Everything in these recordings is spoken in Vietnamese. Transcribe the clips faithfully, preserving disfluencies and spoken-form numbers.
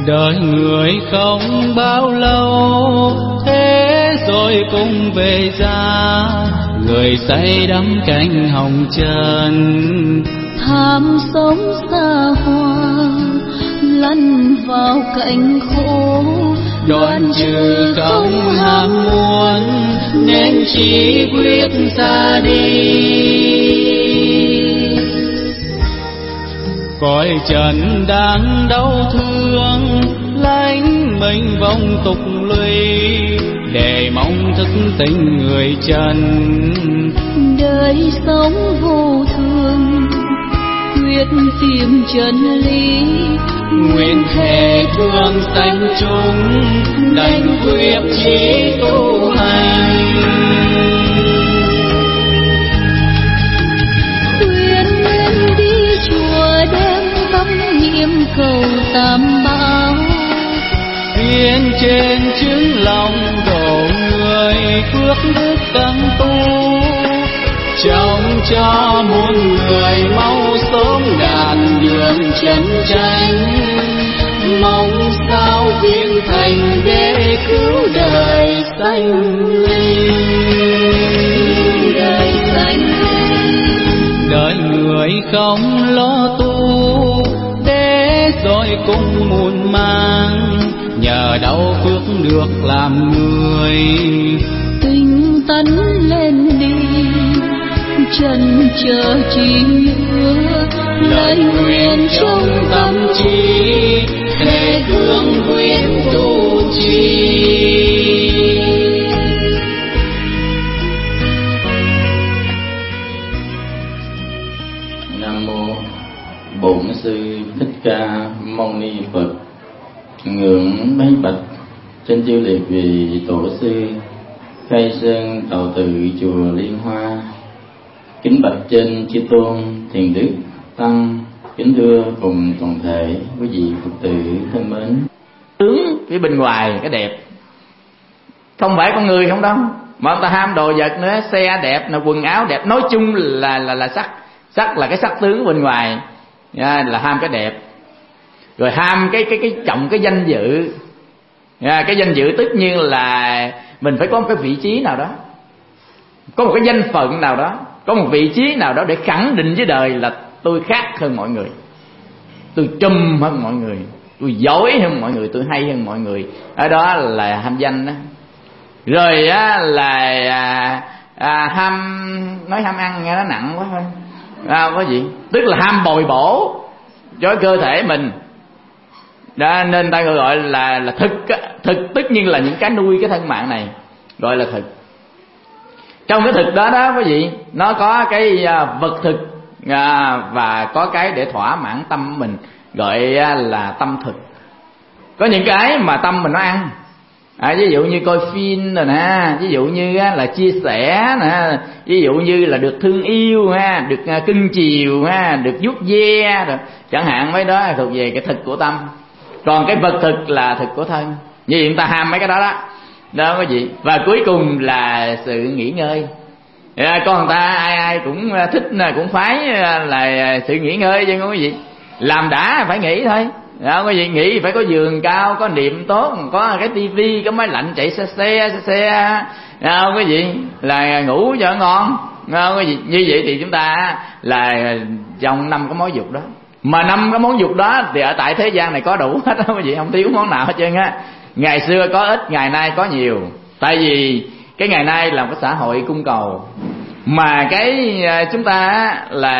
Đời người không bao lâu, thế rồi cũng về ra, người say đắm cánh hồng trần. Tham sống xa hoa, lăn vào cảnh khổ, Đoạn trừ không ham muốn, nên chỉ quyết ra đi. Cõi trần đang đau thương, lánh mình vong tục lụy, để mong thức tỉnh người trần. Đời sống vô thường, quyết tìm chân lý, Nguyện thề thương sanh chúng, đành quyết chí tu hành. Khuyên nên đi chùa đem tâm niệm cầu tam bảo, Viên trên chứng lòng độ người, phước đức tăng tu. Trong cho muôn người mau sớm đạt đường chân chánh, mong sao viên thành để cứu đời sanh linh. đời sanh Đời người không lo tu, để rồi cũng muôn mang, nhờ đau phước được làm người. tinh tấn lên đi, chân chờ chỉ hứa, Lời nguyện trong tâm trí, thề thương quyết tu trì. Nam mô Bổn Sư Thích Ca Mâu Ni Phật. Ngưỡng bái bạch trên chư liệt vị tổ sư khai sơn tạo tự chùa Liên Hoa. Kính bạch trên chư tôn thiền đức tăng, kính thưa cùng toàn thể quý vị Phật tử thân mến. Tướng cái bên ngoài cái đẹp, không phải con người không đâu, mà ta ham đồ vật nữa, xe đẹp, là quần áo đẹp, nói chung là là là sắc, sắc là cái sắc tướng bên ngoài, là ham cái đẹp, rồi ham cái cái cái trọng cái danh dự, cái danh dự tất nhiên là mình phải có một cái vị trí nào đó, có một cái danh phận nào đó, có một vị trí nào đó để khẳng định với đời là tôi khác hơn mọi người, tôi trùm hơn mọi người, tôi giỏi hơn mọi người, tôi hay hơn mọi người. Ở đó là ham danh đó. Rồi á là à, à, ham, nói ham ăn nghe nó nặng quá thôi, à, có gì, tức là ham bồi bổ cho cơ thể mình đó, nên ta gọi là là thực. Thực tất nhiên là những cái nuôi cái thân mạng này gọi là thực. Trong cái thực đó đó quý vị, nó có cái vật thực à, và có cái để thỏa mãn tâm mình gọi là tâm thực. Có những cái mà tâm mình nó ăn, à, ví dụ như coi phim rồi nè, ví dụ như là chia sẻ nè, ví dụ như là được thương yêu ha, được cưng chiều ha, được vuốt ve rồi, chẳng hạn mấy đó thuộc về cái thực của tâm. Còn cái vật thực là thực của thân. Như hiện ta ham mấy cái đó đó đó quý vị. Và cuối cùng là sự nghỉ ngơi. À, con người ta ai ai cũng thích, cũng phái là sự nghỉ ngơi chứ quý vị. Làm đã phải nghỉ thôi đó quý vị. Nghỉ phải có giường cao, có niệm tốt, có cái tivi, có máy lạnh chạy xe xe xe xe đó quý vị, là ngủ cho ngon đó quý vị. Như vậy thì chúng ta là trong năm cái mối dục đó. Mà năm cái món dục đó thì ở tại thế gian này có đủ hết đó quý vị, không thiếu món nào hết trơn á. Ngày xưa có ít, ngày nay có nhiều. Tại vì cái ngày nay là một cái xã hội cung cầu, mà cái chúng ta là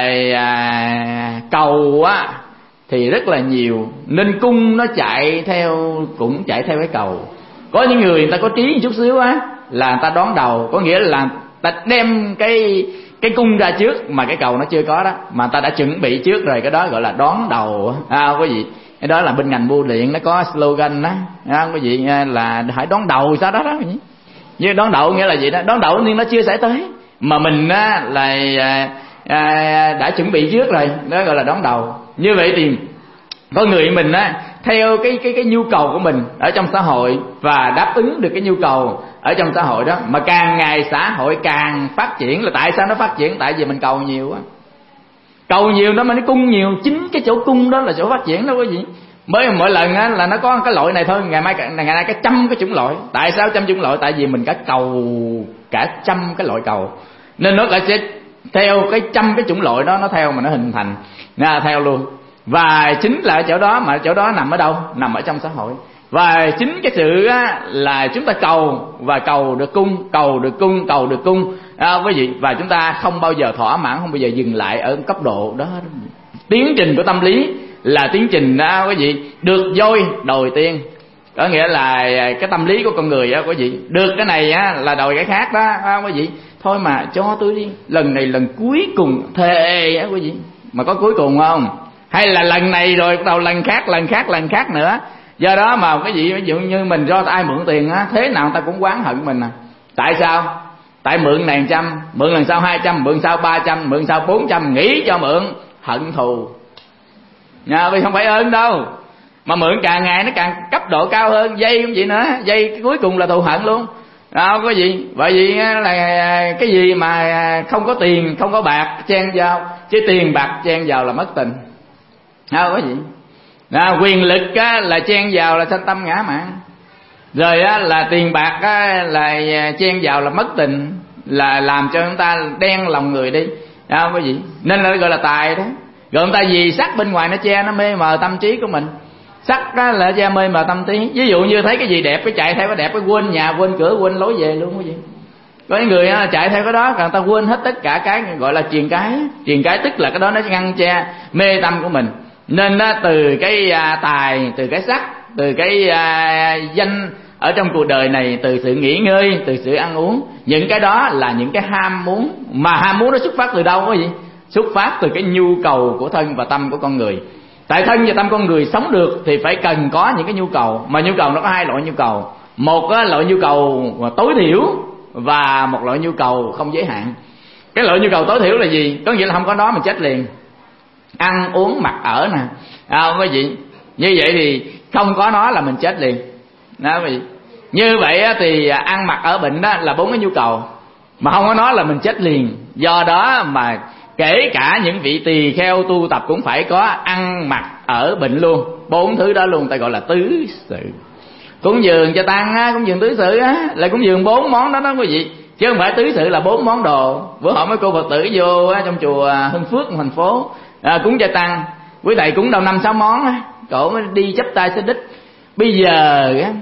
à, cầu á thì rất là nhiều, nên cung nó chạy theo, cũng chạy theo cái cầu. Có những người người ta có trí một chút xíu á là người ta đón đầu, có nghĩa là ta đem cái cái cung ra trước mà cái cầu nó chưa có đó, mà ta đã chuẩn bị trước rồi, cái đó gọi là đón đầu à, quý vị. Cái đó là bên ngành bưu điện nó có slogan đó à, quý vị, là hãy đón đầu sau đó đó. Như đón đầu nghĩa là gì đó, đón đầu nhưng nó chưa xảy tới, mà mình á là à, à, đã chuẩn bị trước rồi, đó gọi là đón đầu. Như vậy thì có người mình á theo cái cái cái nhu cầu của mình ở trong xã hội và đáp ứng được cái nhu cầu ở trong xã hội đó, mà càng ngày xã hội càng phát triển. Là tại sao nó phát triển? Tại vì mình cầu nhiều á, cầu nhiều nó mà nó cung nhiều, chính cái chỗ cung đó là chỗ phát triển đó quý vị. Mới mỗi lần á là nó có cái loại này thôi, ngày mai ngày nay cái trăm cái chủng loại. Tại sao trăm chủng loại? Tại vì mình cả cầu cả trăm cái loại cầu, nên nó sẽ theo cái trăm cái chủng loại đó, nó theo mà nó hình thành nha, theo luôn. Và chính là ở chỗ đó, mà chỗ đó nằm ở đâu? Nằm ở trong xã hội. Và chính cái sự á, là chúng ta cầu và cầu được cung, cầu được cung, cầu được cung à, quý vị, và chúng ta không bao giờ thỏa mãn, không bao giờ dừng lại ở cấp độ đó. Tiến trình của tâm lý là tiến trình đó quý vị, được voi đòi tiên, có nghĩa là cái tâm lý của con người á quý vị, được cái này á là đòi cái khác đó à, quý vị. Thôi mà cho tôi đi, lần này lần cuối cùng thề á quý vị, mà có cuối cùng không? Hay là lần này rồi bắt đầu lần khác, lần khác, lần khác nữa. Do đó mà cái gì ví dụ như mình cho ai mượn tiền á, thế nào người ta cũng oán hận mình à. Tại sao? Tại mượn này trăm, mượn lần sau hai trăm, mượn sau ba trăm, mượn sau bốn trăm, nghĩ cho mượn, hận thù nha, vì không phải ơn đâu. Mà mượn càng ngày nó càng cấp độ cao hơn, dây cũng vậy nữa, dây cuối cùng là thù hận luôn. Đâu có gì, bởi vì là cái gì mà không có tiền, không có bạc chen vào, chứ tiền bạc chen vào là mất tình. Đâu có gì. À, quyền lực á, là chen vào là sanh tâm ngã mạn, rồi á, là tiền bạc á, là chen vào là mất tình, là làm cho chúng ta đen lòng người đi. Đâu có gì. Nên là gọi là tài đó. Rồi người ta vì sắc bên ngoài nó che, nó mê mờ tâm trí của mình. Sắc đó là che mê mờ tâm trí. Ví dụ như thấy cái gì đẹp cái chạy theo cái đẹp, cái quên nhà, quên cửa, quên lối về luôn cái gì. Có những người chạy theo cái đó, người ta quên hết tất cả cái gọi là truyền cái. Truyền cái tức là cái đó nó ngăn che mê tâm của mình. Nên đó, từ cái à, tài, từ cái sắc, từ cái à, danh ở trong cuộc đời này, từ sự nghỉ ngơi, từ sự ăn uống, những cái đó là những cái ham muốn. Mà ham muốn nó xuất phát từ đâu quý vị? Xuất phát từ cái nhu cầu của thân và tâm của con người. Tại thân và tâm con người sống được thì phải cần có những cái nhu cầu. Mà nhu cầu nó có hai loại nhu cầu. Một á, loại nhu cầu tối thiểu và một loại nhu cầu không giới hạn. Cái loại nhu cầu tối thiểu là gì? Có nghĩa là không có đó mình chết liền. Ăn uống mặc ở nè, à, quý vị. Như vậy thì không có nó là mình chết liền đó, quý vị. Như vậy thì ăn mặc ở bệnh đó là bốn cái nhu cầu, mà không có nó là mình chết liền. Do đó mà kể cả những vị tỳ kheo tu tập cũng phải có ăn mặc ở bệnh luôn. Bốn thứ đó luôn ta gọi là tứ sự. Cúng dường cho tăng á, cúng dường tứ sự á, là cúng dường bốn món đó đó quý vị. Chứ không phải tứ sự là bốn món đồ. Bữa họ mấy cô Phật tử vô á, trong chùa Hưng Phước thành phố à, cúng cho tăng, quý thầy cúng đâu năm sáu món á, cổ mới đi chắp tay xích đích. Bây giờ á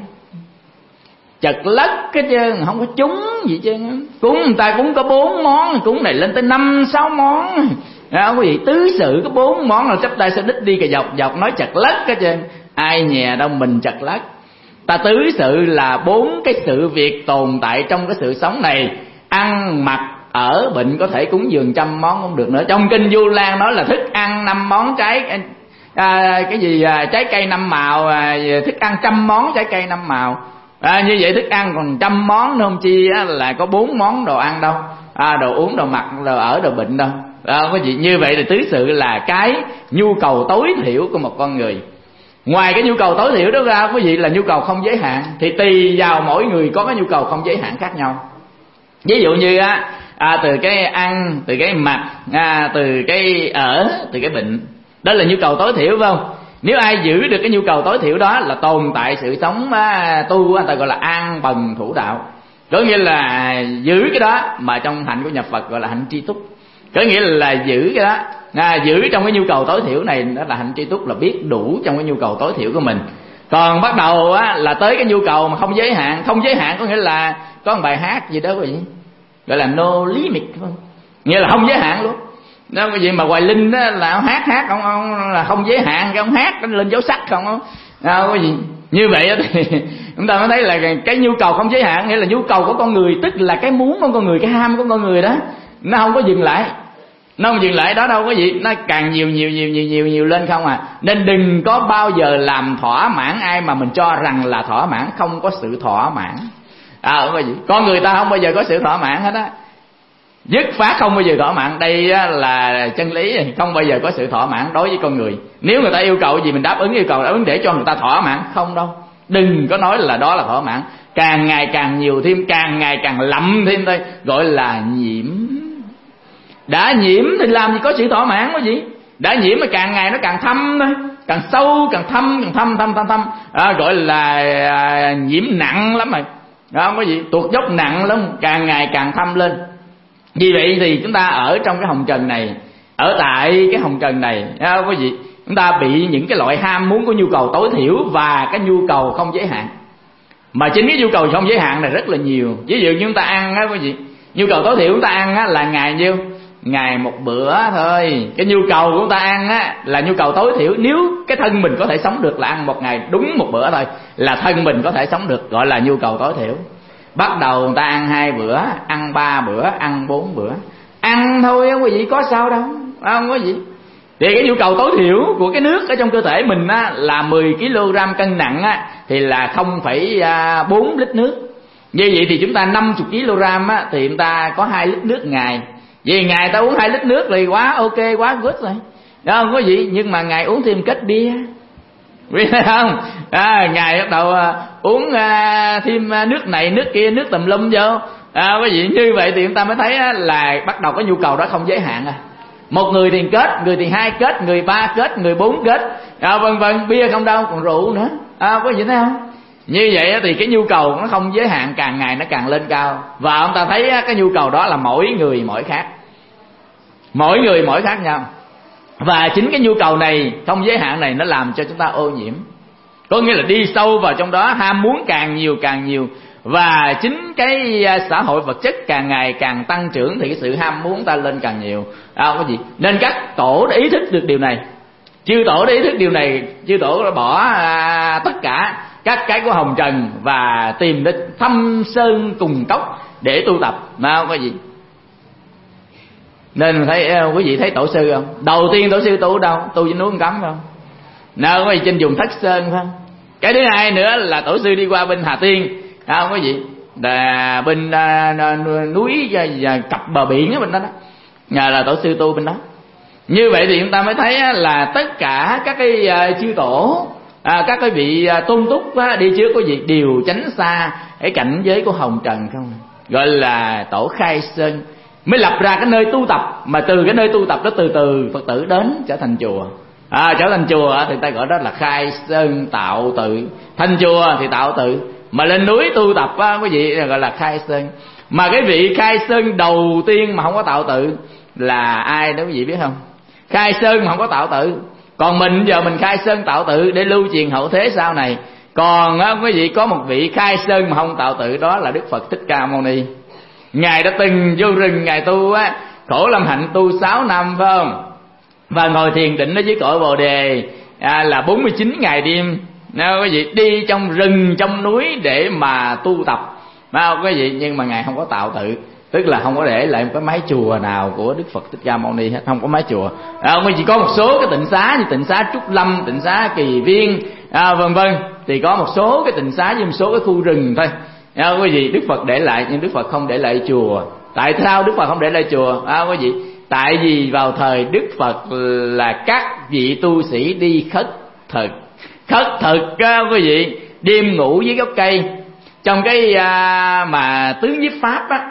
chật lất cái chứ không có trúng gì chứ, cúng người ta cũng có bốn món, cúng này lên tới năm sáu món à, quý vị. Tứ sự có bốn món là chắp tay xích đích đi cà dọc dọc nói chật lất cái chứ, ai nhè đâu mình chật lất. Ta tứ sự là bốn cái sự việc tồn tại trong cái sự sống này. Ăn mặc ở bệnh có thể cúng dường trăm món không được nữa. Trong kinh Vu Lan nói là thức ăn năm món, trái à, cái gì à, trái cây năm màu, à, thức ăn trăm món, trái cây năm màu à, như vậy thức ăn còn trăm món không chi á, là có bốn món đồ ăn đâu à, đồ uống, đồ mặc, đồ ở, đồ bệnh đâu à, quý vị. Như vậy thì tứ sự là cái nhu cầu tối thiểu của một con người. Ngoài cái nhu cầu tối thiểu đó ra quý vị là nhu cầu không giới hạn, thì tùy vào mỗi người có cái nhu cầu không giới hạn khác nhau. Ví dụ như á à, từ cái ăn, từ cái mặc, à, từ cái ở, từ cái bệnh, đó là nhu cầu tối thiểu phải không? Nếu ai giữ được cái nhu cầu tối thiểu đó là tồn tại sự sống à, tu, người ta gọi là an bần thủ đạo. Có nghĩa là giữ cái đó, mà trong hạnh của nhà Phật gọi là hạnh tri túc. Có nghĩa là giữ cái đó à, giữ trong cái nhu cầu tối thiểu này, đó là hạnh tri túc, là biết đủ trong cái nhu cầu tối thiểu của mình. Còn bắt đầu á, là tới cái nhu cầu mà không giới hạn. Không giới hạn có nghĩa là có một bài hát gì đó quý vị, gọi là no limit, không? Nghĩa là không giới hạn luôn. Đó cái gì mà Hoài Linh đó là ông hát hát ông, ông là không giới hạn, cái ông hát lên dấu sắc không không? Đâu cái gì như vậy thì chúng ta mới thấy là cái nhu cầu không giới hạn nghĩa là nhu cầu của con người, tức là cái muốn của con người, cái ham của con người đó, nó không có dừng lại, nó không dừng lại đó đâu có gì, nó càng nhiều nhiều nhiều nhiều nhiều nhiều lên không à. Nên đừng có bao giờ làm thỏa mãn ai mà mình cho rằng là thỏa mãn, không có sự thỏa mãn. À, con người ta không bao giờ có sự thỏa mãn hết á, dứt phát không bao giờ thỏa mãn. Đây là chân lý, không bao giờ có sự thỏa mãn đối với con người. Nếu người ta yêu cầu gì mình đáp ứng yêu cầu, đáp ứng để cho người ta thỏa mãn, không đâu. Đừng có nói là đó là thỏa mãn. Càng ngày càng nhiều thêm, càng ngày càng lậm thêm thôi, gọi là nhiễm. Đã nhiễm thì làm gì có sự thỏa mãn cái gì. Đã nhiễm mà càng ngày nó càng thâm thôi. càng sâu càng thâm, càng thâm thâm thâm thâm, à, gọi là à, nhiễm nặng lắm rồi, đó, không có gì, tuột dốc nặng lắm, càng ngày càng thâm lên. Vì vậy thì chúng ta ở trong cái hồng trần này, ở tại cái hồng trần này, không có gì, chúng ta bị những cái loại ham muốn của nhu cầu tối thiểu và cái nhu cầu không giới hạn. Mà chính cái nhu cầu không giới hạn này rất là nhiều. Ví dụ như chúng ta ăn á, quý vị, nhu cầu tối thiểu chúng ta ăn á là ngày nhiêu? Ngày một bữa thôi. Cái nhu cầu của chúng ta ăn á là nhu cầu tối thiểu. Nếu cái thân mình có thể sống được là ăn một ngày đúng một bữa thôi, là thân mình có thể sống được, gọi là nhu cầu tối thiểu. Bắt đầu người ta ăn hai bữa, ăn ba bữa, ăn bốn bữa, ăn thôi á quý vị, có sao đâu, không có gì. Thì cái nhu cầu tối thiểu của cái nước ở trong cơ thể mình á, là mười ki lô gam cân nặng á, thì là không phẩy bốn lít nước. Như vậy thì chúng ta năm mươi ki lô gam á, thì chúng ta có hai lít nước ngày. Vì ngày ta uống hai lít nước thì quá ok, quá good rồi, đó, không có gì. Nhưng mà ngày uống thêm kết bia, biết không? À, ngày bắt đầu à, uống à, thêm à, nước này nước kia, nước tùm lum vô, à, quý vị. Như vậy thì chúng ta mới thấy á, là bắt đầu cái nhu cầu đó không giới hạn à. Một người thì kết, người thì hai kết, người ba kết, người bốn kết, à, vân vân. Bia không đâu, còn rượu nữa, à, có gì thấy không? Như vậy thì cái nhu cầu nó không giới hạn, càng ngày nó càng lên cao. Và ông ta thấy cái nhu cầu đó là mỗi người mỗi khác, mỗi người mỗi khác nhau. Và chính cái nhu cầu này không giới hạn này nó làm cho chúng ta ô nhiễm, có nghĩa là đi sâu vào trong đó, ham muốn càng nhiều càng nhiều. Và chính cái xã hội vật chất càng ngày càng tăng trưởng thì cái sự ham muốn ta lên càng nhiều, à, cái gì. Nên các tổ đã ý thức được điều này, chư tổ đã ý thức điều này, chư tổ đã bỏ à, tất cả các cái của hồng trần và tìm đến thâm sơn cùng cốc để tu tập, mà không có gì. Nên thấy quý vị thấy tổ sư không? Đầu tiên tổ sư tu ở đâu? Tu trên núi Cấm không? Nào quý vị, trên vùng Thất Sơn phải không? Cái thứ hai nữa là tổ sư đi qua bên Hà Tiên, không có gì, là bên à, núi và, và cặp bờ biển ở bên đó đó, nhờ là tổ sư tu bên đó. Như vậy thì chúng ta mới thấy là tất cả các cái uh, chư tổ, à, các cái vị uh, tôn túc uh, đi trước có gì đều tránh xa cái cảnh giới của hồng trần không, gọi là tổ Khai Sơn mới lập ra cái nơi tu tập. Mà từ cái nơi tu tập đó từ từ Phật tử đến trở thành chùa, à, trở thành chùa thì ta gọi đó là Khai Sơn tạo tự. Thành chùa thì tạo tự, mà lên núi tu tập á, quý vị, gọi là Khai Sơn. Mà cái vị Khai Sơn đầu tiên mà không có tạo tự là ai đó quý vị biết không? Khai Sơn mà không có tạo tự. Còn mình giờ mình Khai Sơn tạo tự để lưu truyền hậu thế sau này. Còn á, quý vị có một vị Khai Sơn mà không tạo tự, đó là Đức Phật Thích Ca Mâu Ni. Ngài đã từng vô rừng Ngài tu á, khổ lâm hạnh tu sáu năm phải không? Và ngồi thiền định ở dưới cội Bồ Đề à, là bốn mươi chín ngày đêm. Nào quý vị, đi trong rừng trong núi để mà tu tập, phải không quý vị? Nhưng mà Ngài không có tạo tự, tức là không có để lại một cái mái chùa nào của Đức Phật Thích Ca Mâu Ni hết, không có mái chùa. À, chỉ có một số cái tịnh xá như tịnh xá Trúc Lâm, tịnh xá Kỳ Viên, à, vân vân. Thì có một số cái tịnh xá với một số cái khu rừng thôi. À, quý vị, Đức Phật để lại, nhưng Đức Phật không để lại chùa. Tại sao Đức Phật không để lại chùa? À, quý vị, tại vì vào thời Đức Phật là các vị tu sĩ đi khất thực. Khất thực á, quý vị, đêm ngủ dưới gốc cây. Trong cái à, mà tứ nhiếp pháp á,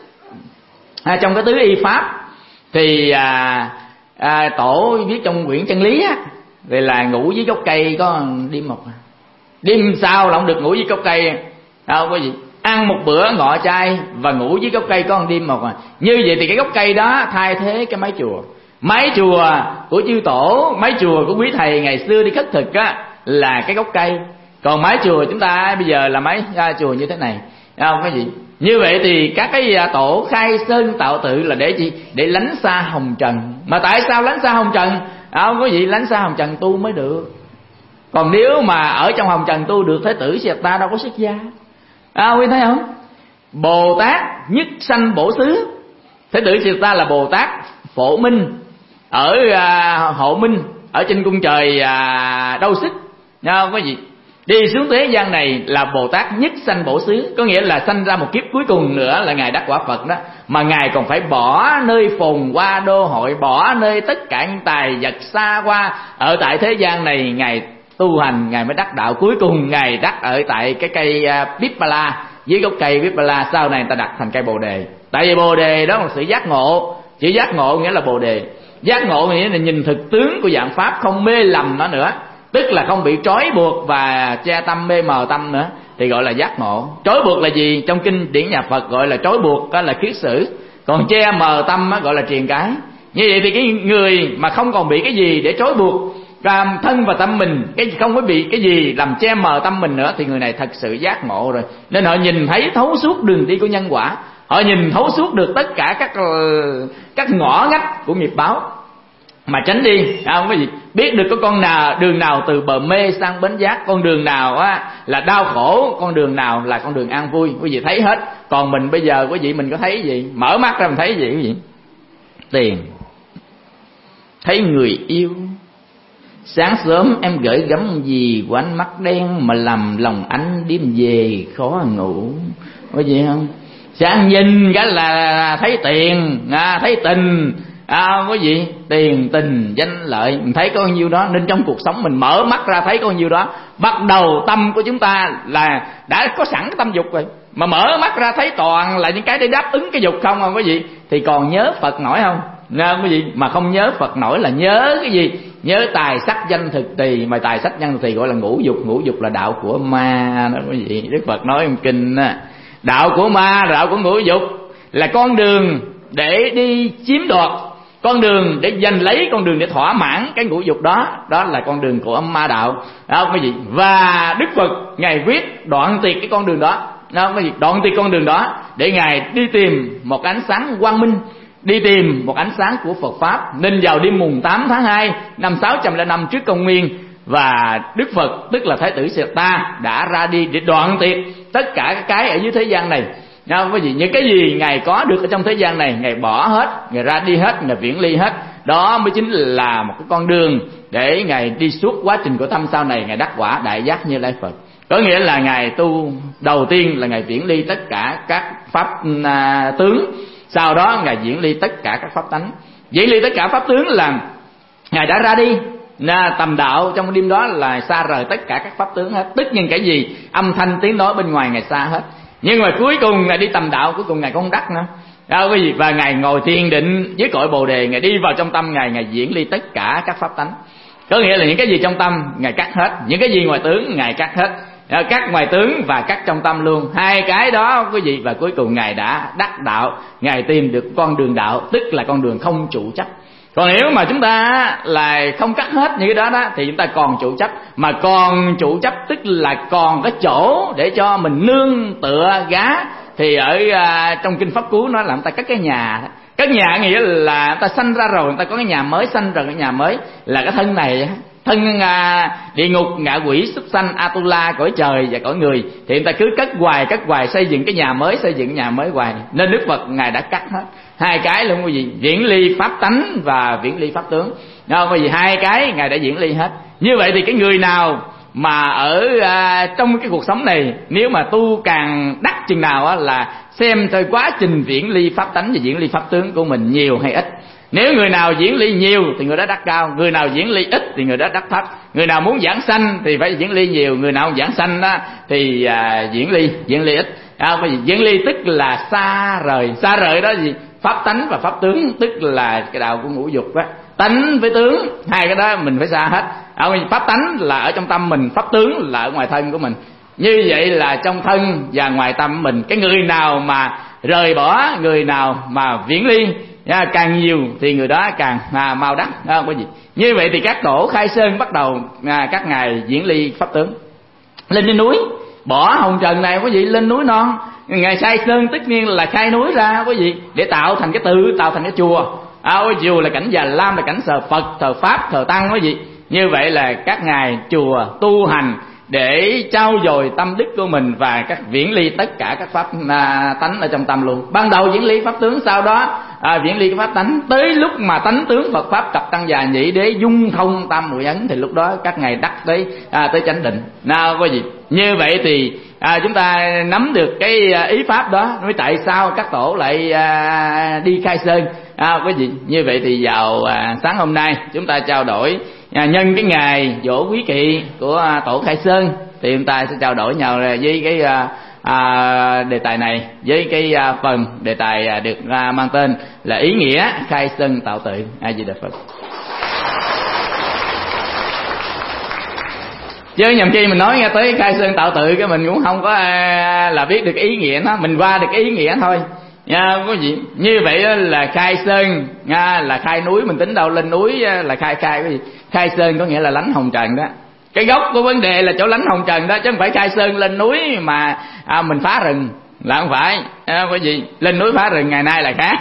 à, trong cái tứ y pháp thì à, à, tổ viết trong quyển chân lý á, thì là ngủ dưới gốc cây có đêm một, đêm sau là không được ngủ dưới gốc cây. Đâu quý vị, ăn một bữa ngọ chay và ngủ dưới gốc cây có một đêm một à. Như vậy thì cái gốc cây đó thay thế cái mái chùa. Mái chùa của chư tổ, mái chùa của quý thầy ngày xưa đi khất thực á là cái gốc cây. Còn mái chùa chúng ta bây giờ là mái à, chùa như thế này, không có gì. Như vậy thì các cái tổ Khai Sơn tạo tự là để gì? Để lánh xa hồng trần. Mà tại sao lánh xa hồng trần? Không có gì, lánh xa hồng trần tu mới được. Còn nếu mà ở trong hồng trần tu được, Thế tử Siddhartha đâu có xuất gia. À, quý thấy không? Bồ Tát nhất sanh bổ xứ. Thế tử Siddhartha là Bồ Tát phổ minh ở à, hộ minh ở trên cung trời à, Đâu Xích, không có gì. Đi xuống thế gian này là Bồ Tát nhất sanh bổ xứ, có nghĩa là sanh ra một kiếp cuối cùng nữa là Ngài đắc quả Phật đó. Mà Ngài còn phải bỏ nơi phồn hoa đô hội, bỏ nơi tất cả những tài vật xa hoa ở tại thế gian này, Ngài tu hành, Ngài mới đắc đạo. Cuối cùng Ngài đắc ở tại cái cây Vipala, dưới gốc cây Vipala. Sau này người ta đặt thành cây Bồ Đề, tại vì Bồ Đề đó là sự giác ngộ. Chữ giác ngộ nghĩa là Bồ Đề. Giác ngộ nghĩa là nhìn thực tướng của dạng pháp, không mê lầm nó nữa, tức là không bị trói buộc và che tâm mê mờ tâm nữa, thì gọi là giác ngộ. Trói buộc là gì? Trong kinh điển nhà Phật gọi là trói buộc, đó là khiết sử. Còn che mờ tâm gọi là triền cái. Như vậy thì cái người mà không còn bị cái gì để trói buộc làm thân và tâm mình, cái không có bị cái gì làm che mờ tâm mình nữa, thì người này thật sự giác ngộ rồi. Nên họ nhìn thấy thấu suốt đường đi của nhân quả, họ nhìn thấu suốt được tất cả các các ngõ ngách của nghiệp báo mà tránh đi, không có gì. Biết được có con nào đường nào từ bờ mê sang bến giác, con đường nào á là đau khổ, con đường nào là con đường an vui, quý vị thấy hết. Còn mình bây giờ quý vị mình có thấy gì? Mở mắt ra mình thấy gì quý vị? Tiền, thấy người yêu. Sáng sớm em gửi gắm gì của ánh mắt đen mà làm lòng anh đêm về khó ngủ, có gì không? Sáng nhìn cái là thấy tiền, à, thấy tình, à, có gì? Tiền, tình, danh lợi, mình thấy có nhiêu đó. Nên trong cuộc sống mình mở mắt ra thấy có nhiêu đó. Bắt đầu tâm của chúng ta là đã có sẵn cái tâm dục rồi, mà mở mắt ra thấy toàn là những cái để đáp ứng cái dục không, không có gì. Thì còn nhớ Phật nổi không? Nên cái gì mà không nhớ Phật nổi là nhớ cái gì? Nhớ tài sắc danh thực tỳ. Mà tài sắc danh thực tỳ gọi là ngũ dục. Ngũ dục là đạo của ma đó quý vị. Đức Phật nói trong kinh á, đạo của ma, đạo của ngũ dục là con đường để đi chiếm đoạt, con đường để giành lấy, con đường để thỏa mãn cái ngũ dục đó. Đó là con đường của âm ma đạo đó quý vị. Và Đức Phật Ngài viết đoạn tuyệt cái con đường đó, đó quý vị, đoạn tuyệt con đường đó để Ngài đi tìm một ánh sáng quang minh, đi tìm một ánh sáng của Phật Pháp. Nên vào đêm mùng tám tháng hai năm sáu trăm lẻ năm trước công nguyên, và Đức Phật tức là Thái tử Siddhartha đã ra đi để đoạn tuyệt tất cả các cái ở dưới thế gian này. Nào, cái gì những cái gì Ngài có được ở trong thế gian này, Ngài bỏ hết, Ngài ra đi hết, Ngài viễn ly hết. Đó mới chính là một cái con đường để Ngài đi suốt quá trình của tâm sau này Ngài đắc quả đại giác Như Lai Phật. Có nghĩa là Ngài tu đầu tiên là Ngài viễn ly tất cả các pháp à, tướng. Sau đó Ngài diễn ly tất cả các pháp tánh. Diễn ly tất cả pháp tướng là Ngài đã ra đi na tầm đạo trong đêm đó là xa rời tất cả các pháp tướng hết. Tức những cái gì âm thanh tiếng nói bên ngoài Ngài xa hết. Nhưng mà cuối cùng Ngài đi tầm đạo, cuối cùng Ngài không đắc nữa. Đó, cái gì? Và Ngài ngồi thiền định với cội Bồ Đề, Ngài đi vào trong tâm Ngài, Ngài diễn ly tất cả các pháp tánh. Có nghĩa là những cái gì trong tâm Ngài cắt hết, những cái gì ngoài tướng Ngài cắt hết. Cắt ngoài tướng và cắt trong tâm luôn, hai cái đó quý vị. Và cuối cùng Ngài đã đắc đạo, Ngài tìm được con đường đạo, tức là con đường không trụ chấp. Còn nếu mà chúng ta là không cắt hết những cái đó đó thì chúng ta còn trụ chấp. Mà còn trụ chấp tức là còn cái chỗ để cho mình nương tựa gá. Thì ở à, trong kinh Pháp Cú nói là người ta cắt cái nhà. Cắt nhà nghĩa là người ta sanh ra rồi, người ta có cái nhà mới, sanh rồi cái nhà mới là cái thân này, thân à, địa ngục, ngạ quỷ, súc sanh, Atula, cõi trời và cõi người. Thì người ta cứ cất hoài cất hoài, xây dựng cái nhà mới, xây dựng nhà mới hoài. Nên Đức Phật Ngài đã cắt hết hai cái luôn quý vị, viễn ly pháp tánh và viễn ly pháp tướng. Đó, bởi vì hai cái Ngài đã viễn ly hết. Như vậy thì cái người nào mà ở à, trong cái cuộc sống này, nếu mà tu càng đắc chừng nào á, là xem thôi quá trình viễn ly pháp tánh và viễn ly pháp tướng của mình nhiều hay ít. Nếu người nào diễn ly nhiều thì người đó đắc cao, người nào diễn ly ít thì người đó đắc thấp. Người nào muốn giảng sanh thì phải diễn ly nhiều, người nào giảng sanh đó thì à, diễn ly diễn ly ít. À, bởi vì diễn ly tức là xa rời, xa rời đó gì? Pháp tánh và pháp tướng, tức là cái đạo của ngũ dục đó. Tánh với tướng, hai cái đó mình phải xa hết. À, pháp tánh là ở trong tâm mình, pháp tướng là ở ngoài thân của mình. Như vậy là trong thân và ngoài tâm mình, cái người nào mà rời bỏ, người nào mà viễn ly à, càng nhiều thì người đó càng à, mau đắc. Không có gì. Như vậy thì các tổ Khai Sơn bắt đầu à, các ngài diễn ly pháp tướng, lên trên núi, bỏ hồng trần này quý vị, lên núi non. Ngài Khai Sơn tất nhiên là khai núi ra quý vị, để tạo thành cái tự, tạo thành cái chùa. À, chùa là cảnh Già Lam, là cảnh thờ Phật, thờ Pháp, thờ Tăng quý vị. Như vậy là các ngài chùa tu hành để trau dồi tâm đức của mình và các viễn ly tất cả các pháp à, tánh ở trong tâm luôn. Ban đầu viễn ly pháp tướng, sau đó à, viễn ly cái pháp tánh, tới lúc mà tánh tướng Phật Pháp tập Tăng Già Nhị Đế dung thông tam muội ấn thì lúc đó các ngài đắc tới à, tới chánh định. Nào quý vị, như vậy thì à, chúng ta nắm được cái ý pháp đó. Nói tại sao các tổ lại à, đi Khai Sơn à, quý vị. Như vậy thì vào à, sáng hôm nay chúng ta trao đổi à, nhân cái ngày dỗ quý kỵ của à, tổ Khai Sơn thì chúng ta sẽ trao đổi nhau với cái à, à, đề tài này với cái à, phần đề tài à, được à, mang tên là ý nghĩa khai sơn tạo tự. A Di Đà Phật. Chứ nhầm khi mình nói nghe tới khai sơn tạo tự cái mình cũng không có à, là biết được ý nghĩa nó, mình qua được ý nghĩa thôi nha quý vị. Như vậy là khai sơn nha, là khai núi, mình tính đâu lên núi là khai khai cái gì? Khai sơn có nghĩa là lánh hồng trần đó. Cái gốc của vấn đề là chỗ lánh hồng trần đó, chứ không phải khai sơn lên núi mà à, mình phá rừng là không phải. À, quý vị lên núi phá rừng ngày nay là khác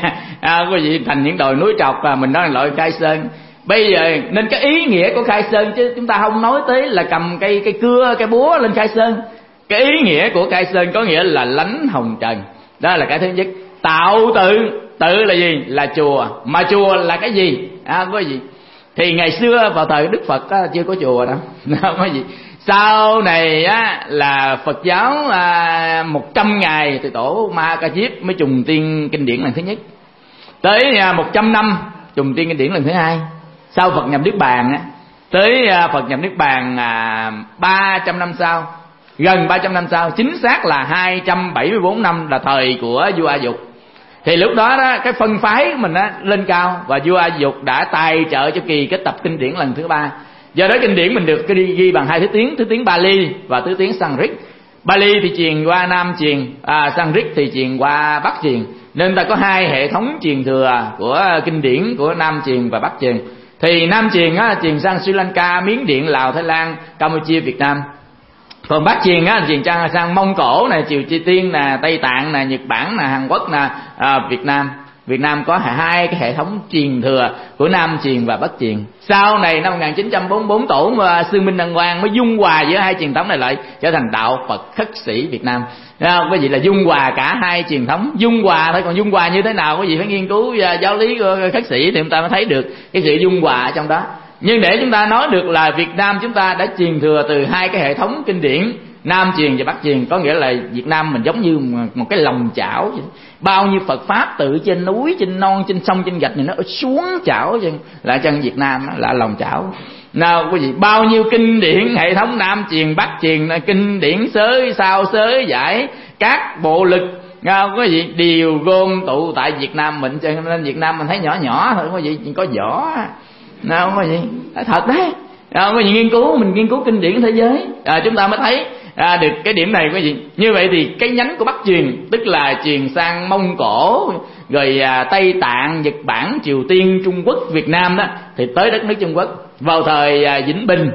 à, quý vị thành những đồi núi trọc và mình nói là loại khai sơn. Bây giờ nên cái ý nghĩa của khai sơn, chứ chúng ta không nói tới là cầm cây cây cưa cây búa lên khai sơn. Cái ý nghĩa của khai sơn có nghĩa là lánh hồng trần, đó là cái thứ nhất. Tạo tự, tự là gì? Là chùa. Mà chùa là cái gì? À, quý vị thì ngày xưa vào thời Đức Phật á, chưa có chùa đâu. Quý vị sau này á, là Phật giáo à, một trăm ngày thì tổ Ma Ca Diếp mới trùng tiên kinh điển lần thứ nhất. Tới à, một trăm năm trùng tiên kinh điển lần thứ hai. Sau Phật nhập Niết Bàn á, tới à, Phật nhập Niết Bàn à, ba trăm năm sau, gần ba trăm năm sau, chính xác là hai trăm bảy mươi bốn năm là thời của vua A Dục. Thì lúc đó đó cái phân phái của mình á lên cao, và vua A Dục đã tài trợ cho kỳ kết tập kinh điển lần thứ ba. Do đó kinh điển mình được ghi, ghi bằng hai thứ tiếng, thứ tiếng Bali và thứ tiếng Sanskrit. Bali thì truyền qua Nam truyền, à, Sanskrit thì truyền qua Bắc truyền. Nên ta có hai hệ thống truyền thừa của kinh điển của Nam truyền và Bắc truyền. Thì Nam truyền á, truyền sang Sri Lanka, Miến Điện, Lào, Thái Lan, Campuchia, Việt Nam. Còn Bắc truyền á, truyền sang, sang Mông Cổ nè, Triều Chi Tiên nè, Tây Tạng nè, Nhật Bản nè, Hàn Quốc nè, à, Việt Nam. Việt Nam có hai cái hệ thống truyền thừa của Nam truyền và Bắc truyền. Sau này năm một nghìn chín trăm bốn mươi tư tổ Sư Minh Đăng Quang mới dung hòa giữa hai truyền thống này lại trở thành đạo Phật Khất Sĩ Việt Nam. Quý vị là dung hòa cả hai truyền thống, dung hòa thôi, còn dung hòa như thế nào quý vị phải nghiên cứu giáo lý của Khất Sĩ thì chúng ta mới thấy được cái sự dung hòa ở trong đó. Nhưng để chúng ta nói được là Việt Nam chúng ta đã truyền thừa từ hai cái hệ thống kinh điển Nam truyền và Bắc truyền, có nghĩa là Việt Nam mình giống như một cái lòng chảo vậy. Bao nhiêu Phật pháp tự trên núi, trên non, trên sông, trên gạch này nó xuống chảo chân, là chân Việt Nam là lòng chảo. Nào quý vị, bao nhiêu kinh điển hệ thống Nam truyền Bắc truyền, kinh điển sớ sao sớ giải các bộ lực, nào quý vị đều gom tụ tại Việt Nam mình, cho nên Việt Nam mình thấy nhỏ nhỏ thôi quý vị, chỉ có vỏ. Nào quý vị, thật đấy. À, quý vị nghiên cứu, mình nghiên cứu kinh điển thế giới, à, chúng ta mới thấy à, được cái điểm này quý vị. Như vậy thì cái nhánh của Bắc truyền, tức là truyền sang Mông Cổ, rồi à, Tây Tạng, Nhật Bản, Triều Tiên, Trung Quốc, Việt Nam đó, thì tới đất nước Trung Quốc vào thời à, Vĩnh Bình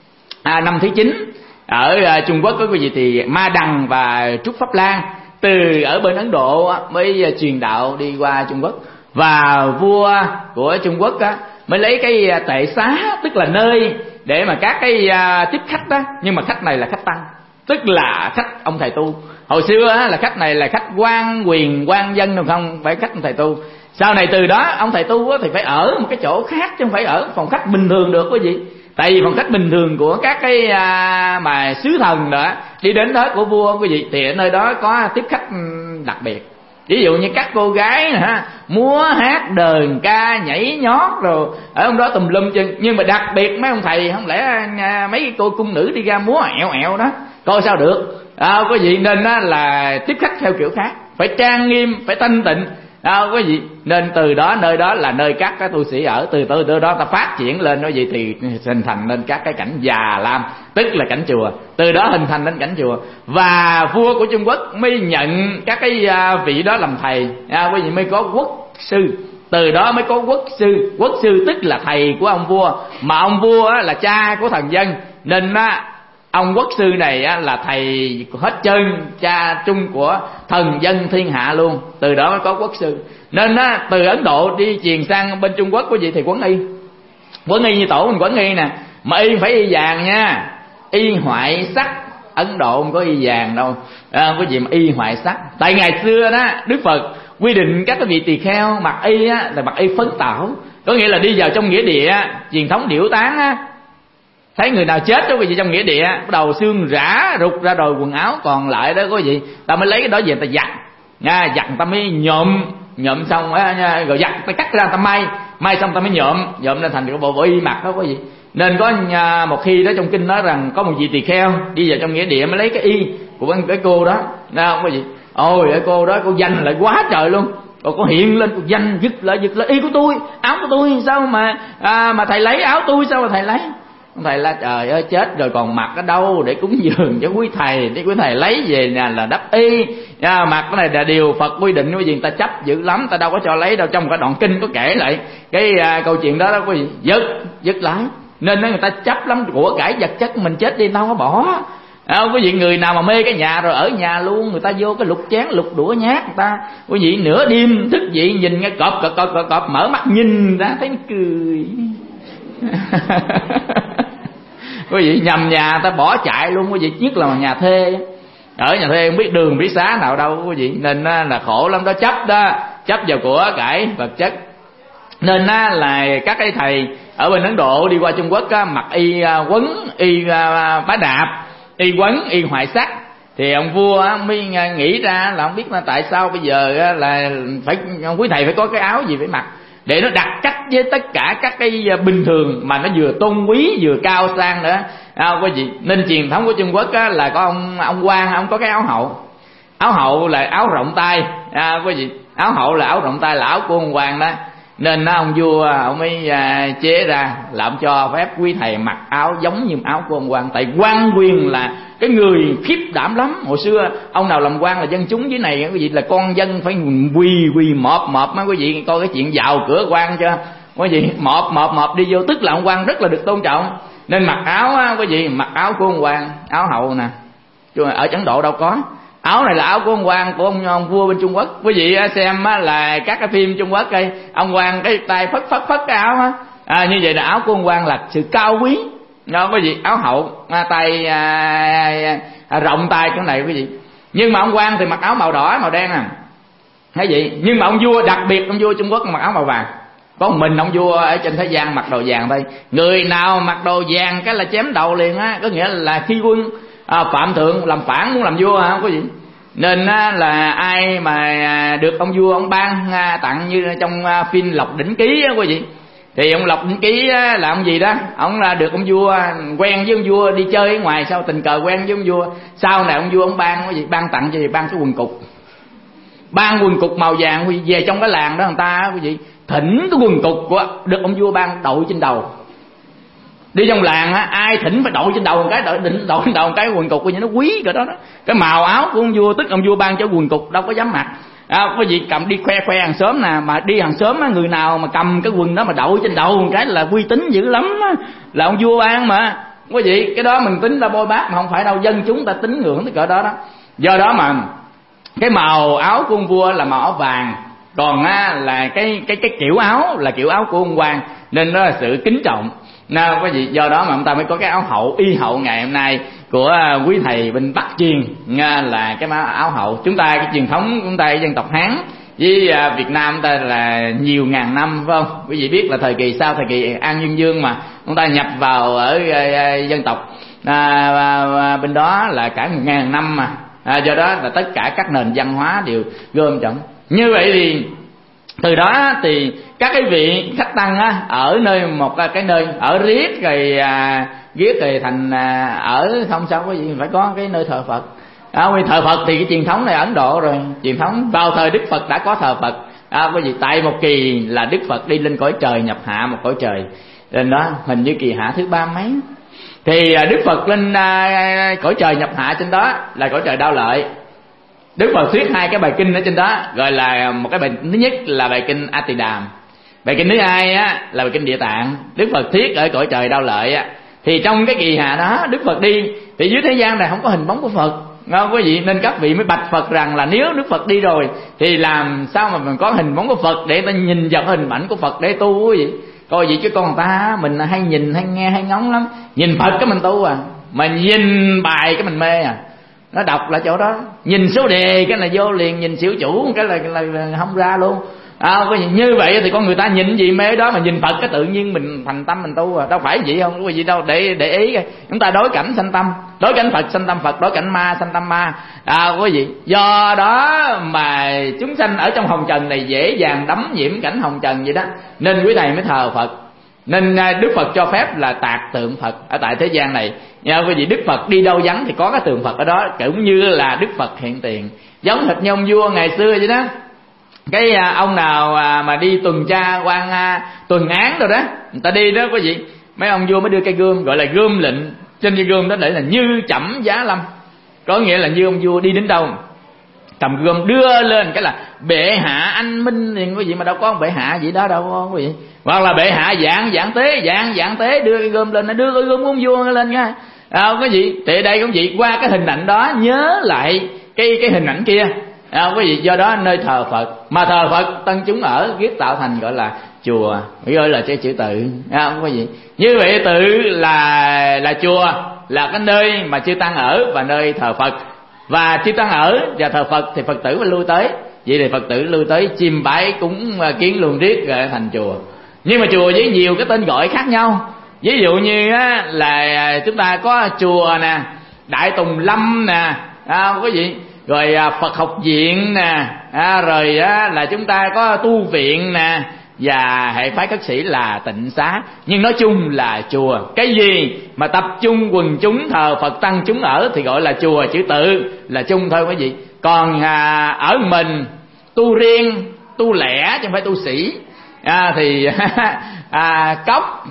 à, năm thứ chín ở à, Trung Quốc. Có quý vị thì Ma Đằng và Trúc Pháp Lan từ ở bên Ấn Độ á, mới à, truyền đạo đi qua Trung Quốc, và vua của Trung Quốc á, mới lấy cái à, tệ xá, tức là nơi để mà các cái à, tiếp khách đó, nhưng mà khách này là khách tăng, tức là khách ông thầy tu. Hồi xưa á, là khách này là khách quan quyền quan dân, đúng không, phải khách ông thầy tu. Sau này từ đó ông thầy tu á, thì phải ở một cái chỗ khác, chứ không phải ở phòng khách bình thường được quý vị. Tại vì phòng khách bình thường của các cái à, mà sứ thần đó đi đến đó của vua quý vị, thì ở nơi đó có tiếp khách đặc biệt. Ví dụ như các cô gái hả, múa hát đờn ca nhảy nhót rồi ở trong đó tùm lum chân. Nhưng mà đặc biệt mấy ông thầy, không lẽ à, mấy cái cô cung nữ đi ra múa ẹo ẹo đó, coi sao được. À, quý vị nên á, là tiếp khách theo kiểu khác, phải trang nghiêm, phải thanh tịnh. À, quý vị nên từ đó nơi đó là nơi các cái tu sĩ ở, từ từ từ đó ta phát triển lên, nói vậy thì hình thành nên các cái cảnh già lam, tức là cảnh chùa. Từ đó hình thành nên cảnh chùa, và vua của Trung Quốc mới nhận các cái vị đó làm thầy. À, quý vị mới có quốc sư, từ đó mới có quốc sư. Quốc sư tức là thầy của ông vua, mà ông vua là cha của thần dân, nên á, ông quốc sư này á, là thầy hết trơn, cha chung của thần dân thiên hạ luôn. Từ đó mới có quốc sư. Nên á, từ Ấn Độ đi truyền sang bên Trung Quốc quý vị thì quấn y, quấn y như tổ mình quấn y nè, mà y phải y vàng nha, y hoại sắc. Ấn Độ không có y vàng đâu à, quý vị, mà y hoại sắc. Tại ngày xưa đó Đức Phật quy định các cái vị tỳ kheo mặc y á, là mặc y phấn tảo, có nghĩa là đi vào trong nghĩa địa truyền thống điểu tán á, thấy người nào chết đó quý vị trong nghĩa địa, bắt đầu xương rã rụt ra rồi quần áo còn lại đó quý vị, ta mới lấy cái đó về ta giặt nha, giặt ta mới nhuộm, nhuộm xong á, rồi giặt ta cắt ra ta may, may xong ta mới nhuộm, nhuộm lên thành cái bộ bộ y mặc đó quý vị. Nên có một khi đó trong kinh nói rằng có một vị tỳ kheo đi vào trong nghĩa địa mới lấy cái y của cái cô đó, đó không có gì. Ôi cái cô đó cô danh lại quá trời luôn, cô có hiện lên cô danh dứt lại dứt lại y của tôi, áo của tôi sao mà à, mà thầy lấy áo tôi sao mà thầy lấy. Thầy là trời ơi chết rồi còn mặc ở đâu để cúng dường cho quý thầy, để quý thầy lấy về nè là đắp y à, mặc cái này là điều Phật quy định, cái gì người ta chấp dữ lắm, ta đâu có cho lấy đâu. Trong cả đoạn kinh có kể lại cái à, câu chuyện đó đó quý vị, dứt dứt lại nên người ta chấp lắm, của cải vật chất mình chết đi đâu có bỏ. À, quý vị người nào mà mê cái nhà rồi ở nhà luôn, người ta vô cái lục chén lục đũa nhát người ta. Quý vị nửa đêm thức dậy nhìn cái cọp cọp cọp cọp, cọp mở mắt nhìn ra thấy nó cười. Quý vị nhầm nhà ta bỏ chạy luôn quý vị, nhất là nhà thuê, ở nhà thuê không biết đường biết xá nào đâu quý vị, nên là khổ lắm đó, chấp đó, chấp vào của cải vật chất. Nên là các cái thầy ở bên Ấn Độ đi qua Trung Quốc mặc y quấn, y bá đạp, y quấn, y hoại sắc, thì ông vua mới nghĩ ra là không biết là tại sao bây giờ là phải quý thầy phải có cái áo gì phải mặc để nó đặc cách với tất cả các cái bình thường mà nó vừa tôn quý vừa cao sang nữa à, quý vị. Nên truyền thống của Trung Quốc á, là có ông ông quan, ông có cái áo hậu. Áo hậu là áo rộng tay à, quý vị. Áo hậu là áo rộng tay là áo của ông quan đó. Nên ông vua ông mới à, chế ra là ông cho phép quý thầy mặc áo giống như áo của ông quan. Tại quan quyền là cái người khiếp đảm lắm. Hồi xưa ông nào làm quan là dân chúng dưới này quý vị, là con dân phải quỳ quỳ mọp mọp á quý vị, coi cái chuyện vào cửa quan chưa quý vị, mọp mọp mọp đi vô, tức là ông quan rất là được tôn trọng. Nên mặc áo á quý vị, mặc áo của ông quan, áo hậu nè, chứ ở Ấn Độ đâu có. Áo này là áo của ông quan, của ông, ông vua bên Trung Quốc. Quý vị xem á, là các cái phim Trung Quốc đây, ông quan cái tay phất phất phất cái áo á, à, như vậy là áo của ông quan là sự cao quý. Đó quý vị, áo hậu à, tay à, à, rộng tay cái này quý vị. Nhưng mà ông quan thì mặc áo màu đỏ màu đen à, thấy vậy. Nhưng mà ông vua đặc biệt, ông vua Trung Quốc mặc áo màu vàng. Có một mình ông vua ở trên thế gian mặc đồ vàng thôi. Người nào mặc đồ vàng cái là chém đầu liền á, có nghĩa là khi quân à, phạm thượng làm phản muốn làm vua hả quý vị. Nên á, là ai mà được ông vua ông ban à, tặng như trong à, phim Lộc Đỉnh Ký á quý vị, thì ông Lộc Đỉnh Ký á, là ông gì đó, ông là được ông vua quen với ông vua đi chơi ở ngoài, sau tình cờ quen với ông vua, sau này ông vua ông ban quý vị, ban tặng cho gì, ban cái quần cục, ban quần cục màu vàng quý vị, về trong cái làng đó người ta quý vị thỉnh cái quần cục của được ông vua ban đội trên đầu. Đi trong làng á, ai thỉnh phải đội trên đầu một cái, đội định đội trên đầu một cái quần cục coi như nó quý cỡ đó đó. Cái màu áo của ông vua, tức ông vua ban cho quần cục đâu có dám mặc. À, quý vị cầm đi khoe khoe hàng xóm nè, mà đi hàng xóm á, người nào mà cầm cái quần đó mà đội trên đầu một cái là uy tín dữ lắm á, là ông vua ban mà. Quý vị, cái đó mình tính ra bôi bác mà không phải đâu, dân chúng ta tín ngưỡng tới cỡ đó đó. Do đó mà cái màu áo của ông vua là màu áo vàng, còn á, là cái cái cái kiểu áo là kiểu áo của ông quan, nên đó là sự kính trọng. Nào quý vị, do đó mà chúng ta mới có cái áo hậu, y hậu ngày hôm nay của quý thầy bên Bắc truyền là cái áo hậu. Chúng ta cái truyền thống của chúng ta dân tộc Hán với Việt Nam ta là nhiều ngàn năm phải không? Quý vị biết là thời kỳ sau thời kỳ An Dương Dương mà chúng ta nhập vào ở dân tộc à, bên đó là cả một ngàn năm mà à, do đó là tất cả các nền văn hóa đều gom chậm. Như vậy thì từ đó thì các cái vị khách tăng á, ở nơi một cái nơi ở riết rồi à, riết rồi thành à, ở không sao có gì phải có cái nơi thờ Phật. À, thờ Phật thì cái truyền thống này Ấn Độ rồi, truyền thống vào thời Đức Phật đã có thờ Phật. À, có gì tại một kỳ là Đức Phật đi lên cõi trời nhập hạ một cõi trời, nên đó hình như kỳ hạ thứ ba mấy thì à, Đức Phật lên à, cõi trời nhập hạ trên đó là cõi trời Đao Lợi. Đức Phật thuyết hai cái bài kinh ở trên đó, gọi là một cái bài thứ nhất là bài kinh A Tỳ Đàm, bài kinh thứ hai á là bài kinh Địa Tạng. Đức Phật thuyết ở cõi trời Đao Lợi á, thì trong cái kỳ hạ đó Đức Phật đi thì dưới thế gian này không có hình bóng của Phật, ngon quý vị, nên các vị mới bạch Phật rằng là nếu Đức Phật đi rồi thì làm sao mà mình có hình bóng của Phật để ta nhìn vào hình ảnh của Phật để tu quý vị. Coi vậy chứ con người ta mình hay nhìn hay nghe hay ngóng lắm, nhìn Phật cái mình tu à, mà nhìn bài cái mình mê à. Nó đọc là chỗ đó, nhìn số đề cái là vô liền, nhìn xỉu chủ cái là, là, là không ra luôn. À, như vậy thì con người ta nhìn gì mê đó, mà nhìn Phật cái tự nhiên mình thành tâm mình tu à. Đâu phải vậy không, có gì đâu để để ý. Chúng ta đối cảnh sanh tâm, đối cảnh Phật sanh tâm Phật, đối cảnh ma sanh tâm ma. À, quý vị, do đó mà chúng sanh ở trong hồng trần này dễ dàng đắm nhiễm cảnh hồng trần vậy đó, nên quý thầy mới thờ Phật. Nên Đức Phật cho phép là tạc tượng Phật ở tại thế gian này nha quý vị. Đức Phật đi đâu vắng thì có cái tượng Phật ở đó, cũng như là Đức Phật hiện tiền, giống hệt như ông vua ngày xưa vậy đó. Cái ông nào mà đi tuần tra quan tuần án rồi đó, người ta đi đó quý vị, mấy ông vua mới đưa cây gươm, gọi là gươm lệnh. Trên cây gươm đó để là như chẩm giá lâm, có nghĩa là như ông vua đi đến đâu cầm gươm đưa lên cái là bệ hạ anh minh liền quý vị, mà đâu có bệ hạ gì đó đâu có quý vị. Hoặc là bệ hạ dạng dạng tế dạng dạng tế đưa cái gươm lên, nó đưa cái gươm của ông vua lên nha. À, cái gì thì đây cũng vậy, qua cái hình ảnh đó nhớ lại cái cái hình ảnh kia. À, quý vị, do đó nơi thờ Phật mà thờ Phật tân chúng ở viết tạo thành gọi là chùa, gọi là cái chữ tự. À, quý vị, như vậy tự là là chùa, là cái nơi mà chư tăng ở và nơi thờ Phật. Và chư tăng ở và thờ Phật thì Phật tử phải lui tới. Vậy thì Phật tử lui tới chiêm bái cúng kiến luân riết rồi thành chùa. Nhưng mà chùa với nhiều cái tên gọi khác nhau. Ví dụ như á, là chúng ta có chùa nè, Đại Tùng Lâm nè, à, quý vị, rồi Phật học viện nè, à, rồi á, là chúng ta có tu viện nè, và hệ phái cất sĩ là tịnh xá. Nhưng nói chung là chùa. Cái gì mà tập trung quần chúng thờ Phật tăng chúng ở thì gọi là chùa, chữ tự là chung thôi quý vị. Còn à, ở mình tu riêng, tu lẻ chứ không phải tu sĩ, à, thì à, cốc,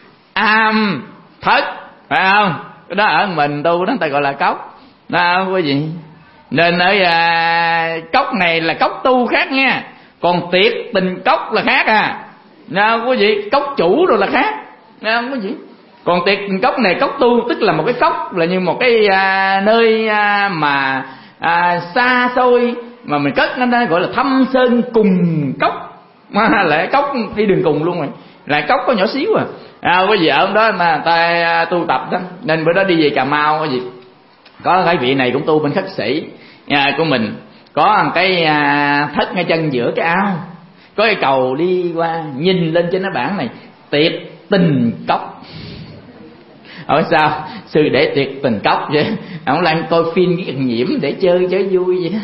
am, thất, phải không? Cái đó ở mình tu đó người ta gọi là cốc đó quý vị. Nên ở à, cốc này là cốc tu khác nha, còn tiệt tình cốc là khác à. Nào quý vị, cốc chủ rồi là khác. Nào quý vị, còn tiệt tình cốc này, cốc tu tức là một cái cốc, là như một cái à, nơi à, mà à, xa xôi mà mình cất nó gọi là thâm sơn cùng cốc, mà lại cốc đi đường cùng luôn rồi, là cốc có nhỏ xíu à. À quý vị, ở đó mà ta tu tập đó, nên bữa đó đi về Cà Mau quý vị, có cái vị này cũng tu bên khất sĩ à, của mình, có một cái à, thất ngay chân giữa cái ao, có cái cầu đi qua, nhìn lên trên cái bảng này tiệt tình cốc. Hỏi sao sư để tiệt tình cốc vậy? Ông đang coi phim với thằng Nhiễm để chơi chơi vui vậy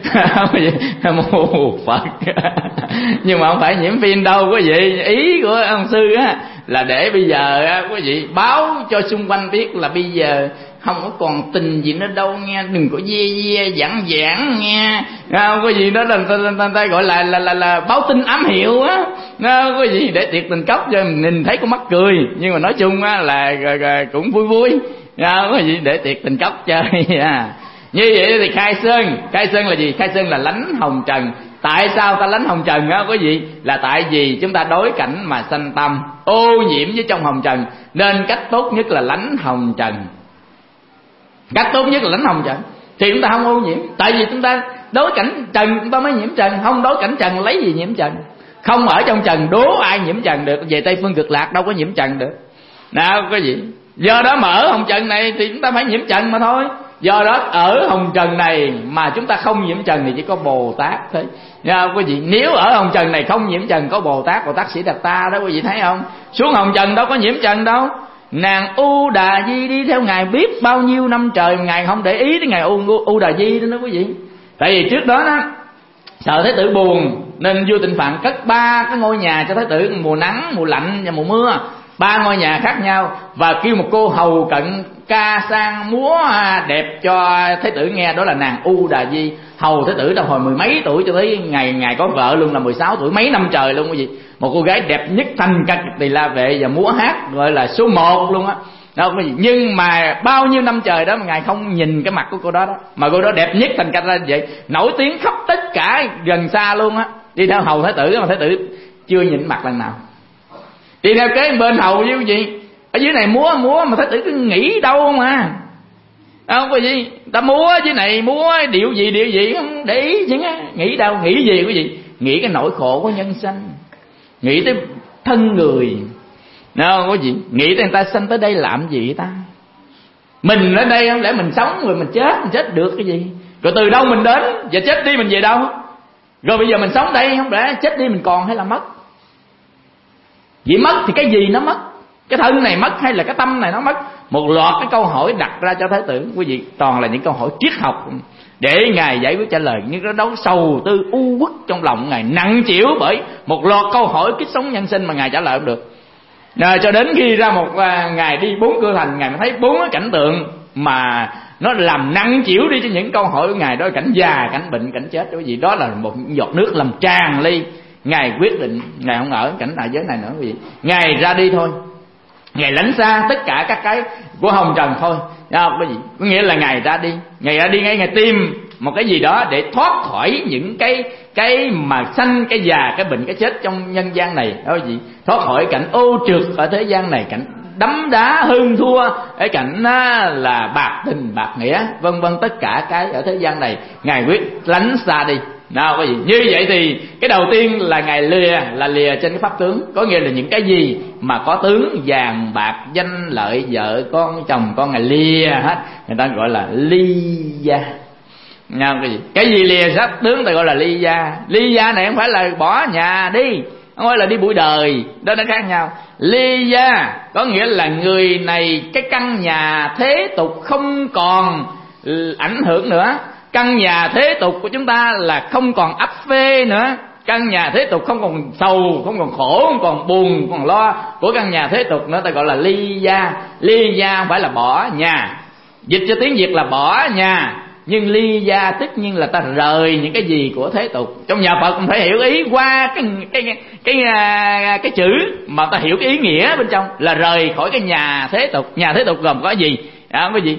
đó. Mô Phật. Nhưng mà không phải Nhiễm phim đâu quý vị. Ý của ông sư á là để bây giờ á quý vị báo cho xung quanh biết là bây giờ không có còn tình gì nữa đâu nghe, đừng có dê dê giảng giảng nghe, không có gì đó là ta, ta gọi là là là, là báo tin ám hiệu á, không có gì để tiệt tình cốc cho mình nhìn thấy có mắc cười, nhưng mà nói chung á là, là, là cũng vui vui, không có gì để tiệt tình cốc chơi. Như vậy thì khai sơn, khai sơn là gì? Khai sơn là lánh hồng trần. Tại sao ta lánh hồng trần á quý vị? Là tại vì chúng ta đối cảnh mà sanh tâm ô nhiễm với trong hồng trần, nên cách tốt nhất là lánh hồng trần. Cách tốt nhất là lánh hồng trần thì chúng ta không ô nhiễm. Tại vì chúng ta đối cảnh trần chúng ta mới nhiễm trần, không đối cảnh trần lấy gì nhiễm trần. Không ở trong trần đố ai nhiễm trần được. Về Tây Phương Cực Lạc đâu có nhiễm trần được. Nào quý vị, do đó mà ở hồng trần này thì chúng ta phải nhiễm trần mà thôi. Do đó ở hồng trần này mà chúng ta không nhiễm trần thì chỉ có Bồ Tát thôi. Nha quý vị, nếu ở hồng trần này không nhiễm trần có Bồ Tát, Bồ Tát Sĩ Đạt Ta đó quý vị thấy không? Xuống hồng trần đâu có nhiễm trần đâu. Nàng U Đà Di đi theo ngài biết bao nhiêu năm trời, ngài không để ý đến ngài U, U Đà Di đó, đó quý vị. Tại vì trước đó đó sợ Thái tử buồn nên vua Tịnh Phạn cất ba cái ngôi nhà cho Thái tử, mùa nắng, mùa lạnh và mùa mưa, ba ngôi nhà khác nhau, và kêu một cô hầu cận ca sang múa đẹp cho Thái tử nghe, đó là nàng U Đà Di. Hầu Thái tử từ hồi mười mấy tuổi cho tới ngày ngày có vợ luôn là mười sáu tuổi, mấy năm trời luôn quý vị. Một cô gái đẹp nhất thành ca tỳ la vệ và múa hát gọi là số một luôn á. Đó quý vị. Nhưng mà bao nhiêu năm trời đó mà ngài không nhìn cái mặt của cô đó đó, mà cô đó đẹp nhất thành ca ra vậy, nổi tiếng khắp tất cả gần xa luôn á. Đi theo hầu Thái tử mà Thái tử chưa nhìn mặt lần nào. Đi theo kế bên hầu với quý vị, ở dưới này múa múa mà Thái tử cứ nghĩ đâu mà, không có gì, ta múa dưới này múa điệu gì điệu gì không để ý chứ á, nghĩ đâu, nghĩ gì quý vị? Nghĩ cái nỗi khổ của nhân sanh, nghĩ tới thân người, đâu có gì, nghĩ tới người ta sanh tới đây làm gì ta? Mình ở đây không lẽ mình sống rồi mình chết, mình chết được cái gì? Rồi từ đâu mình đến và chết đi mình về đâu? Rồi bây giờ mình sống đây không lẽ chết đi mình còn hay là mất? Vậy mất thì cái gì nó mất? Cái thân này mất hay là cái tâm này nó mất? Một loạt cái câu hỏi đặt ra cho Thái tử quý vị, toàn là những câu hỏi triết học để ngài giải quyết trả lời. Nhưng cái đấu sầu tư u uất trong lòng ngài nặng chịu bởi một loạt câu hỏi kích sống nhân sinh mà ngài trả lời không được. Rồi cho đến khi ra một uh, ngày đi bốn cửa thành, Ngài mới thấy bốn cái cảnh tượng mà nó làm nặng chịu đi cho những câu hỏi của Ngài. Đó là cảnh già, cảnh bệnh, cảnh chết. Cái gì đó là một giọt nước làm tràn ly. Ngài quyết định Ngài không ở cảnh đại giới này nữa. Cái gì Ngài ra đi thôi, Ngài lánh xa tất cả các cái của hồng trần thôi. Cái gì có nghĩa là Ngài ra đi, Ngài ra đi ngay, Ngài tìm một cái gì đó để thoát khỏi những cái cái mà sanh, cái già, cái bệnh, cái chết trong nhân gian này. Đó là gì? Thoát khỏi cảnh ô trượt ở thế gian này, cảnh đấm đá hơn thua, cái cảnh là bạc tình bạc nghĩa, vân vân, tất cả cái ở thế gian này Ngài quyết lánh xa đi. Nào cái gì? Như vậy thì cái đầu tiên là Ngài lìa, là lìa trên cái pháp tướng, có nghĩa là những cái gì mà có tướng vàng bạc danh lợi vợ con chồng con, Ngài lìa hết. Người ta gọi là ly gia. Nào cái gì? Cái gì lìa pháp tướng ta gọi là ly gia. Ly gia này không phải là bỏ nhà đi, không phải là đi bụi đời, đó nó khác nhau. Ly gia có nghĩa là người này cái căn nhà thế tục không còn ảnh hưởng nữa. Căn nhà thế tục của chúng ta là không còn ấp phê nữa. Căn nhà thế tục không còn sầu, không còn khổ, không còn buồn, không còn lo của căn nhà thế tục nữa, ta gọi là ly gia. Ly gia không phải là bỏ nhà, dịch cho tiếng Việt là bỏ nhà, nhưng ly gia tất nhiên là ta rời những cái gì của thế tục. Trong nhà Phật cũng phải hiểu ý qua cái cái cái cái, cái, cái chữ mà ta hiểu cái ý nghĩa bên trong là rời khỏi cái nhà thế tục. Nhà thế tục gồm có gì? À, cái gì?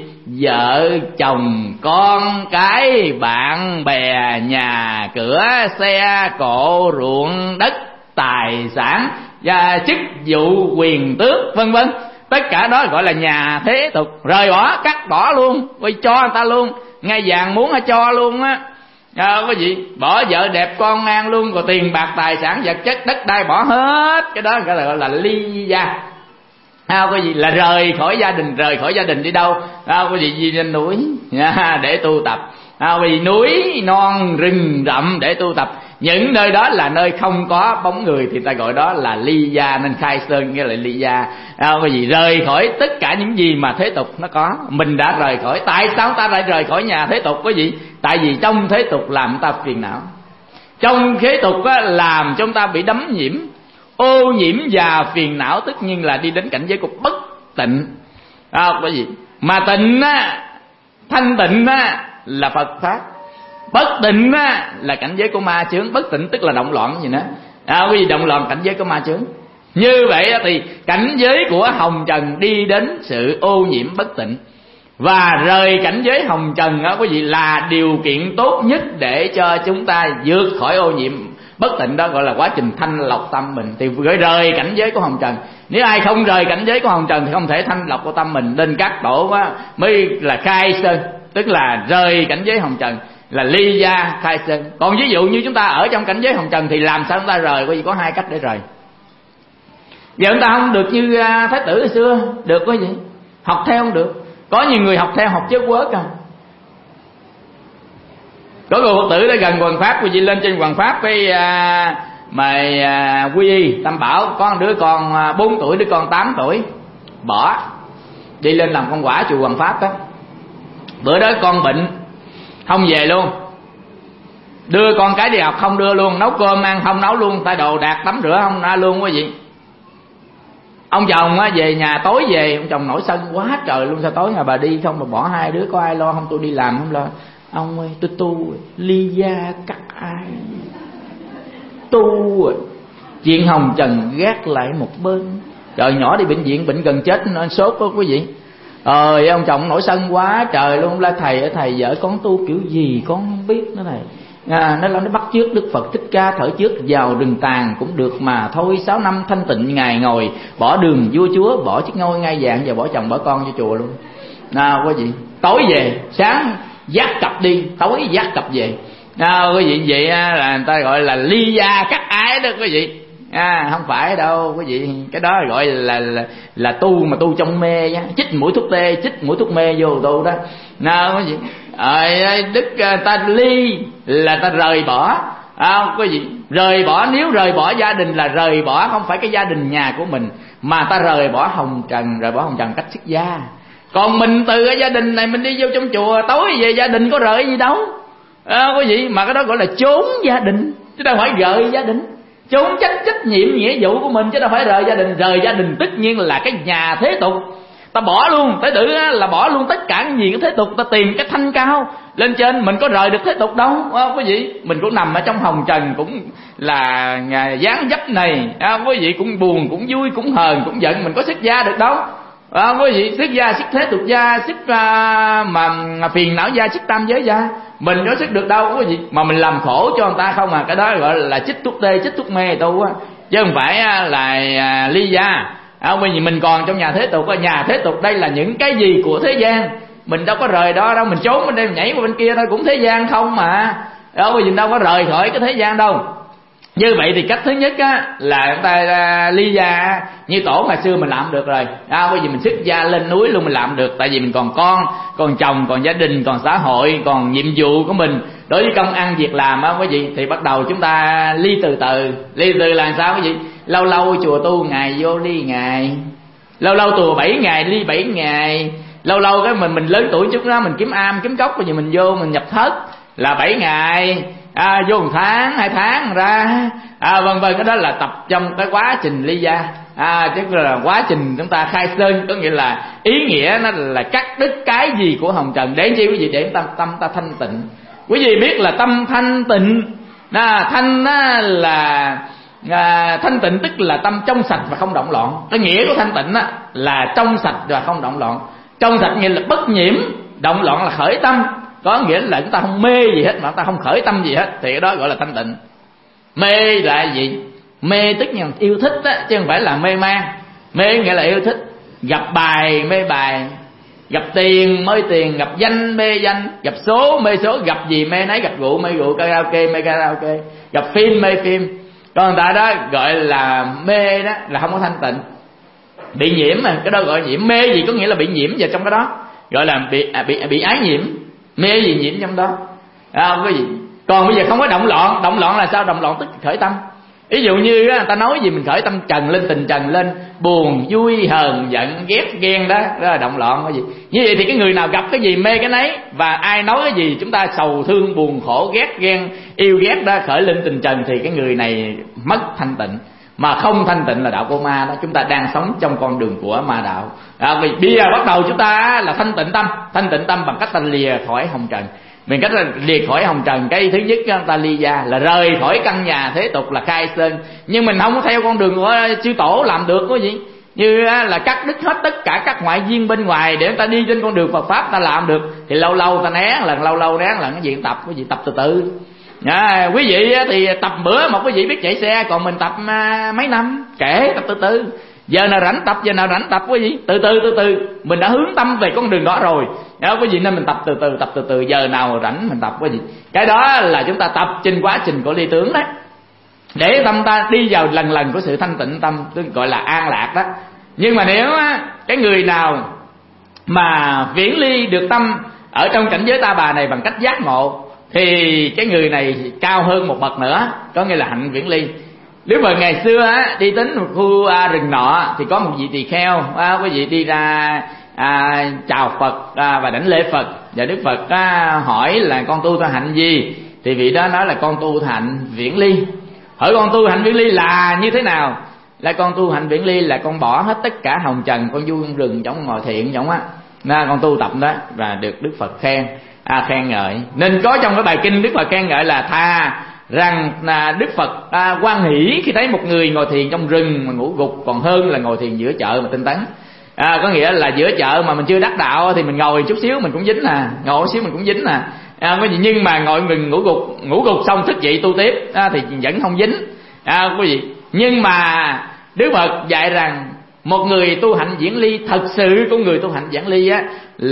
Vợ chồng con cái bạn bè, nhà cửa xe cộ ruộng đất tài sản và chức vụ quyền tước vân vân, tất cả đó gọi là nhà thế tục. Rời bỏ, cắt bỏ luôn, quay cho người ta luôn, ngay vàng muốn hay cho luôn á. À, cái gì? Bỏ vợ đẹp con an luôn, rồi tiền bạc tài sản vật chất đất đai bỏ hết, cái đó gọi là, gọi là ly gia. À, cái gì? Là rời khỏi gia đình. Rời khỏi gia đình đi đâu? À, cái gì? Đi lên núi à, để tu tập. À, vì núi non rừng rậm để tu tập. Những nơi đó là nơi không có bóng người thì ta gọi đó là ly gia. Nên khai sơn nghĩa là ly gia. À, cái gì? Rời khỏi tất cả những gì mà thế tục nó có. Mình đã rời khỏi. Tại sao ta lại rời khỏi nhà thế tục? Cái gì? Tại vì trong thế tục làm ta phiền não. Trong thế tục á, làm chúng ta bị đắm nhiễm, ô nhiễm và phiền não, tất nhiên là đi đến cảnh giới của bất tịnh. À, cái gì? Mà tịnh á, thanh tịnh á là Phật pháp, bất tịnh á là cảnh giới của ma chướng. Bất tịnh tức là động loạn gì nữa. À, cái gì? Động loạn cảnh giới của ma chướng. Như vậy thì cảnh giới của hồng trần đi đến sự ô nhiễm bất tịnh, và rời cảnh giới hồng trần á, quý vị, là điều kiện tốt nhất để cho chúng ta vượt khỏi ô nhiễm bất tịnh. Đó gọi là quá trình thanh lọc tâm mình. Thì gửi rời cảnh giới của hồng trần. Nếu ai không rời cảnh giới của hồng trần thì không thể thanh lọc của tâm mình. Nên các tổ quá mới là khai sơn, tức là rời cảnh giới hồng trần, là ly gia khai sơn. Còn ví dụ như chúng ta ở trong cảnh giới hồng trần thì làm sao chúng ta rời? Bởi vì có hai cách để rời. Giờ chúng ta không được như Thái tử hồi xưa, được có gì? Học theo không được. Có nhiều người học theo học chết quớt à. Có người Phật tử đã gần Hoàng Pháp, quý vị lên trên Hoàng Pháp cái à, mà à, quy y Tam Bảo, có một đứa con à, bốn tuổi, đứa con tám tuổi, bỏ đi lên làm con quả chùa Hoàng Pháp á. Bữa đó con bệnh không về luôn, đưa con cái đi học không đưa luôn, nấu cơm ăn không nấu luôn, tay đồ đạc tắm rửa không ra luôn quý vị. Ông chồng á về nhà tối về, ông chồng nổi sân quá trời luôn, sao tối nhà bà đi không mà bỏ hai đứa, có ai lo không? Tôi đi làm không lo. Ông ơi, tôi tu ly gia cắt ai, tu chuyện hồng trần gác lại một bên. Trời, nhỏ đi bệnh viện bệnh gần chết nó sốt đó quý vị. Ờ, ông chồng nổi sân quá trời luôn, la thầy thầy vợ con tu kiểu gì con không biết nữa thầy. À, nó nó bắt chước Đức Phật Thích Ca thở trước vào rừng tàn cũng được mà thôi. Sáu năm thanh tịnh ngày ngồi, bỏ đường vua chúa, bỏ chiếc ngôi ngai vàng và bỏ chồng bỏ con cho chùa luôn. Nào quý vị, tối về, sáng dắt cặp đi, tối dắt cặp về. Nào quý vị, vậy là người ta gọi là ly gia cắt ái đó quý vị. À, không phải đâu quý vị, cái đó gọi là là, là tu mà tu trong mê nhá, chích mũi thuốc tê, chích mũi thuốc mê vô tu đó. Nào quý vị, à, Đức ta ly là ta rời bỏ. À, quý vị, rời bỏ, nếu rời bỏ gia đình là rời bỏ không phải cái gia đình nhà của mình, mà ta rời bỏ hồng trần, rời bỏ hồng trần cách xuất gia. Còn mình từ cái gia đình này mình đi vô trong chùa, tối về gia đình có rời gì đâu. À, quý vị, mà cái đó gọi là trốn gia đình chứ đâu phải rời gia đình. trốn tránh trách nhiệm nghĩa vụ của mình, chứ đâu phải rời gia đình. Rời gia đình tất nhiên là cái nhà thế tục, ta bỏ luôn, tới tử là bỏ luôn tất cả những gì cái thế tục, ta tìm cái thanh cao lên trên. Mình có rời được thế tục đâu, không quý vị. Mình cũng nằm ở trong hồng trần, cũng là dáng dấp này, không quý vị, cũng buồn, cũng vui, cũng hờn, cũng giận. Mình có xuất gia được đâu, không quý vị. Xuất gia, xuất thế tục gia, xuất uh, mà phiền não gia, xuất tam giới gia, mình có sức được đâu quý vị. Mà mình làm khổ cho người ta không à. Cái đó gọi là chích thuốc tê, chích thuốc mê tu á, chứ không phải là uh, ly gia. À, bởi vì mình còn trong nhà thế tục. Nhà thế tục đây là những cái gì của thế gian, mình đâu có rời đó đâu. Mình trốn bên đây, mình nhảy qua bên kia thôi, cũng thế gian không mà. Đâu bởi vì đâu có rời khỏi cái thế gian đâu. Như vậy thì cách thứ nhất á, là người ta ly gia. Như tổ ngày xưa mình làm được rồi, à, bởi vì mình xuất gia lên núi luôn mình làm được. Tại vì mình còn con, còn chồng, còn gia đình, còn xã hội, còn nhiệm vụ của mình đối với công ăn việc làm á quý vị. Thì bắt đầu chúng ta ly từ từ. Ly từ là sao quý vị? Lâu lâu chùa tu ngày vô ly ngày, lâu lâu chùa bảy ngày ly bảy ngày. Lâu lâu cái mình mình lớn tuổi chút đó, mình kiếm am kiếm cốc, bây giờ mình vô mình nhập thất là bảy ngày, à, vô một tháng hai tháng ra, à, vân vân. Cái đó là tập trong cái quá trình ly gia, à, chứ là quá trình chúng ta khai sơn. Có nghĩa là ý nghĩa nó là cắt đứt cái gì của hồng trần. Để chi quý vị? Để tâm tâm ta thanh tịnh. Quý vị biết là tâm thanh tịnh, à, thanh á, là à, thanh tịnh tức là tâm trong sạch và không động loạn. Cái nghĩa của thanh tịnh á, là trong sạch và không động loạn. Trong sạch nghĩa là bất nhiễm, động loạn là khởi tâm. Có nghĩa là chúng ta không mê gì hết, mà chúng ta không khởi tâm gì hết, thì cái đó gọi là thanh tịnh. Mê là gì? Mê tức là yêu thích á, chứ không phải là mê man. Mê nghĩa là yêu thích. Gặp bài mê bài, gặp tiền mê tiền, gặp danh mê danh, gặp số mê số, gặp gì mê nấy. Gặp rượu mê rượu, karaoke mê karaoke, gặp phim mê phim. Còn người ta đó gọi là mê, đó là không có thanh tịnh, bị nhiễm mà. Cái đó gọi là nhiễm. Mê gì có nghĩa là bị nhiễm vào trong cái đó, gọi là bị à, bị bị ái nhiễm. Mê gì nhiễm trong đó, à, cái gì. Còn bây giờ không có động loạn. Động loạn là sao? Động loạn tức khởi tâm. Ví dụ như á, người ta nói gì mình khởi tâm trần lên, tình trần lên, buồn vui hờn giận ghét ghen, đó đó là động loạn. Cái gì như vậy thì cái người nào gặp cái gì mê cái nấy, và ai nói cái gì chúng ta sầu thương buồn khổ ghét ghen yêu ghét đó, khởi lên tình trần, thì cái người này mất thanh tịnh. Mà không thanh tịnh là đạo của ma đó. Chúng ta đang sống trong con đường của ma đạo. À, vì bây giờ bắt đầu chúng ta là thanh tịnh tâm. Thanh tịnh tâm bằng cách ta lìa khỏi hồng trần. Mình cách là lìa khỏi hồng trần. Cái thứ nhất ta ly gia là rời khỏi căn nhà thế tục, là khai sơn. Nhưng mình không có theo con đường của chư tổ làm được cái gì. Như là cắt đứt hết tất cả các ngoại duyên bên ngoài để ta đi trên con đường Phật pháp ta làm được. Thì lâu lâu ta né lần, lâu lâu né lần. Cái gì tập, cái gì tập từ từ. À, quý vị thì tập bữa một quý vị biết chạy xe, còn mình tập à, mấy năm kể tập từ từ. Giờ nào rảnh tập, giờ nào rảnh tập quý vị, từ từ từ từ. Mình đã hướng tâm về con đường đó rồi, đó quý vị, nên mình tập từ từ, tập từ từ. Giờ nào rảnh mình tập quý vị. Cái đó là chúng ta tập trên quá trình của ly tướng đấy, để tâm ta đi vào lần lần của sự thanh tịnh tâm, gọi là an lạc đó. Nhưng mà nếu á, cái người nào mà viễn ly được tâm ở trong cảnh giới ta bà này bằng cách giác ngộ, thì cái người này cao hơn một bậc nữa, có nghĩa là hạnh viễn ly. Nếu mà ngày xưa á, đi đến một khu à, rừng nọ, thì có một vị tỳ kheo, à, quý vị đi ra à, chào Phật à, và đảnh lễ Phật. Và Đức Phật à, hỏi là con tu hạnh gì, thì vị đó nói là con tu hạnh viễn ly. Hỏi con tu hạnh viễn ly là như thế nào? Là con tu hạnh viễn ly là con bỏ hết tất cả hồng trần, con vui rừng giống ngồi thiện giống á. Nên con tu tập đó và được Đức Phật khen, à, khen ngợi. Nên có trong cái bài kinh Đức Phật khen ngợi là tha rằng là Đức Phật à, hoan hỷ khi thấy một người ngồi thiền trong rừng mà ngủ gục, còn hơn là ngồi thiền giữa chợ mà tinh tấn. À, có nghĩa là giữa chợ mà mình chưa đắc đạo thì mình ngồi chút xíu mình cũng dính à, ngồi chút xíu mình cũng dính à. À, nhưng mà ngồi rừng ngủ gục, ngủ gục xong thức dậy tu tiếp à, thì vẫn không dính. À, quý vị. Nhưng mà Đức Phật dạy rằng một người tu hạnh viễn ly, thật sự của người tu hạnh viễn ly á,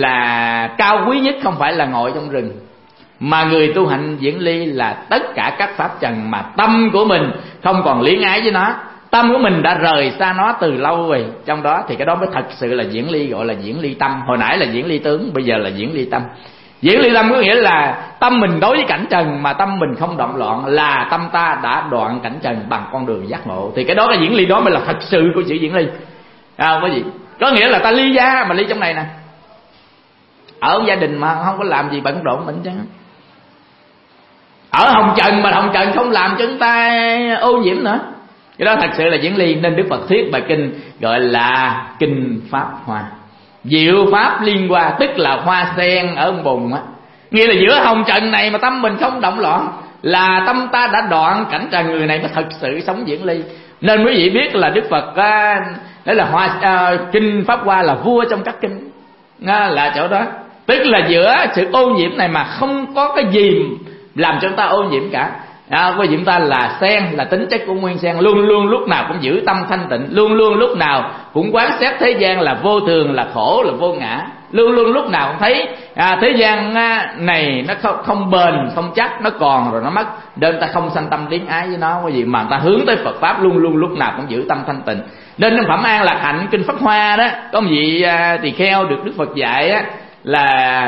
là cao quý nhất không phải là ngồi trong rừng, mà người tu hạnh viễn ly là tất cả các pháp trần mà tâm của mình không còn luyến ái với nó, tâm của mình đã rời xa nó từ lâu rồi. Trong đó thì cái đó mới thật sự là viễn ly, gọi là viễn ly tâm. Hồi nãy là viễn ly tướng, bây giờ là viễn ly tâm. Viễn ly tâm có nghĩa là tâm mình đối với cảnh trần mà tâm mình không động loạn, là tâm ta đã đoạn cảnh trần bằng con đường giác ngộ. Thì cái đó, cái viễn ly đó mới là thật sự của chữ viễn ly. À, có gì? Có nghĩa là ta ly gia, mà ly trong này nè, ở gia đình mà không có làm gì bận rộn mình chứ. ở hồng trần mà hồng trần không làm cho chúng ta ô nhiễm nữa. Cái đó thật sự là diễn ly. Nên Đức Phật thuyết bài kinh gọi là kinh Pháp Hoa, diệu pháp liên hoa, tức là hoa sen ở bùn á. Nghĩa là giữa hồng trần này mà tâm mình không động loạn là tâm ta đã đoạn cảnh trần, người này mới thật sự sống diễn ly. Nên quý vị biết là Đức Phật á, đấy là hoa à, kinh Pháp Hoa là vua trong các kinh à, là chỗ đó. Tức là giữa sự ô nhiễm này mà không có cái gì làm cho chúng ta ô nhiễm cả. À, với chúng ta là sen, là tính chất của nguyên sen, luôn luôn lúc nào cũng giữ tâm thanh tịnh, luôn luôn lúc nào cũng quán xét thế gian là vô thường, là khổ, là vô ngã, luôn luôn lúc nào cũng thấy à, thế gian này nó không, không bền, không chắc, nó còn rồi nó mất, nên ta không sanh tâm điếng ái với nó, cái gì mà ta hướng tới Phật pháp, luôn luôn lúc nào cũng giữ tâm thanh tịnh. Nên trong phẩm An Lạc Hạnh kinh Pháp Hoa đó có một vị à, tỳ kheo được Đức Phật dạy á, là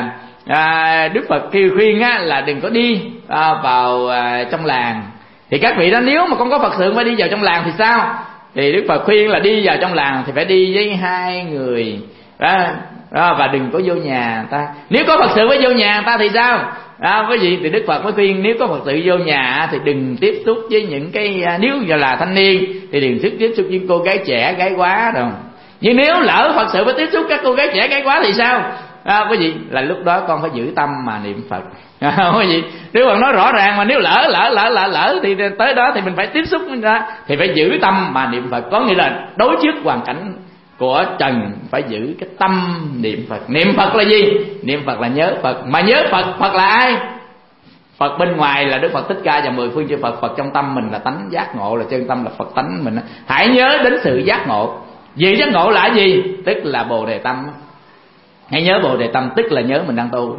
à, Đức Phật kêu khuyên á, là đừng có đi à, vào à, trong làng. Thì các vị đó, nếu mà không có Phật sự phải đi vào trong làng thì sao? Thì Đức Phật khuyên là đi vào trong làng thì phải đi với hai người à, à, và đừng có vô nhà ta. Nếu có Phật sự phải vô nhà ta thì sao? À, cái gì thì Đức Phật mới khuyên nếu có Phật sự vô nhà thì đừng tiếp xúc với những cái, nếu như là thanh niên thì đừng tiếp xúc với cô gái trẻ, gái quá đâu. Nhưng nếu lỡ Phật sự phải tiếp xúc các cô gái trẻ, gái quá thì sao? À, cái gì là lúc đó con phải giữ tâm mà niệm Phật. À, cái gì Đức Phật nói rõ ràng mà, nếu lỡ lỡ lỡ lỡ lỡ thì tới đó thì mình phải tiếp xúc ra, thì phải giữ tâm mà niệm Phật. Có nghĩa là đối trước hoàn cảnh của trần phải giữ cái tâm niệm Phật. Niệm Phật là gì? Niệm Phật là nhớ Phật. Mà nhớ Phật, Phật là ai? Phật bên ngoài là Đức Phật Thích Ca và mười phương chư Phật. Phật trong tâm mình là tánh giác ngộ, là chân tâm, là Phật tánh mình. Hãy nhớ đến sự giác ngộ. Vì giác ngộ là gì? Tức là Bồ Đề Tâm. Hãy nhớ Bồ Đề Tâm, tức là nhớ mình đang tu.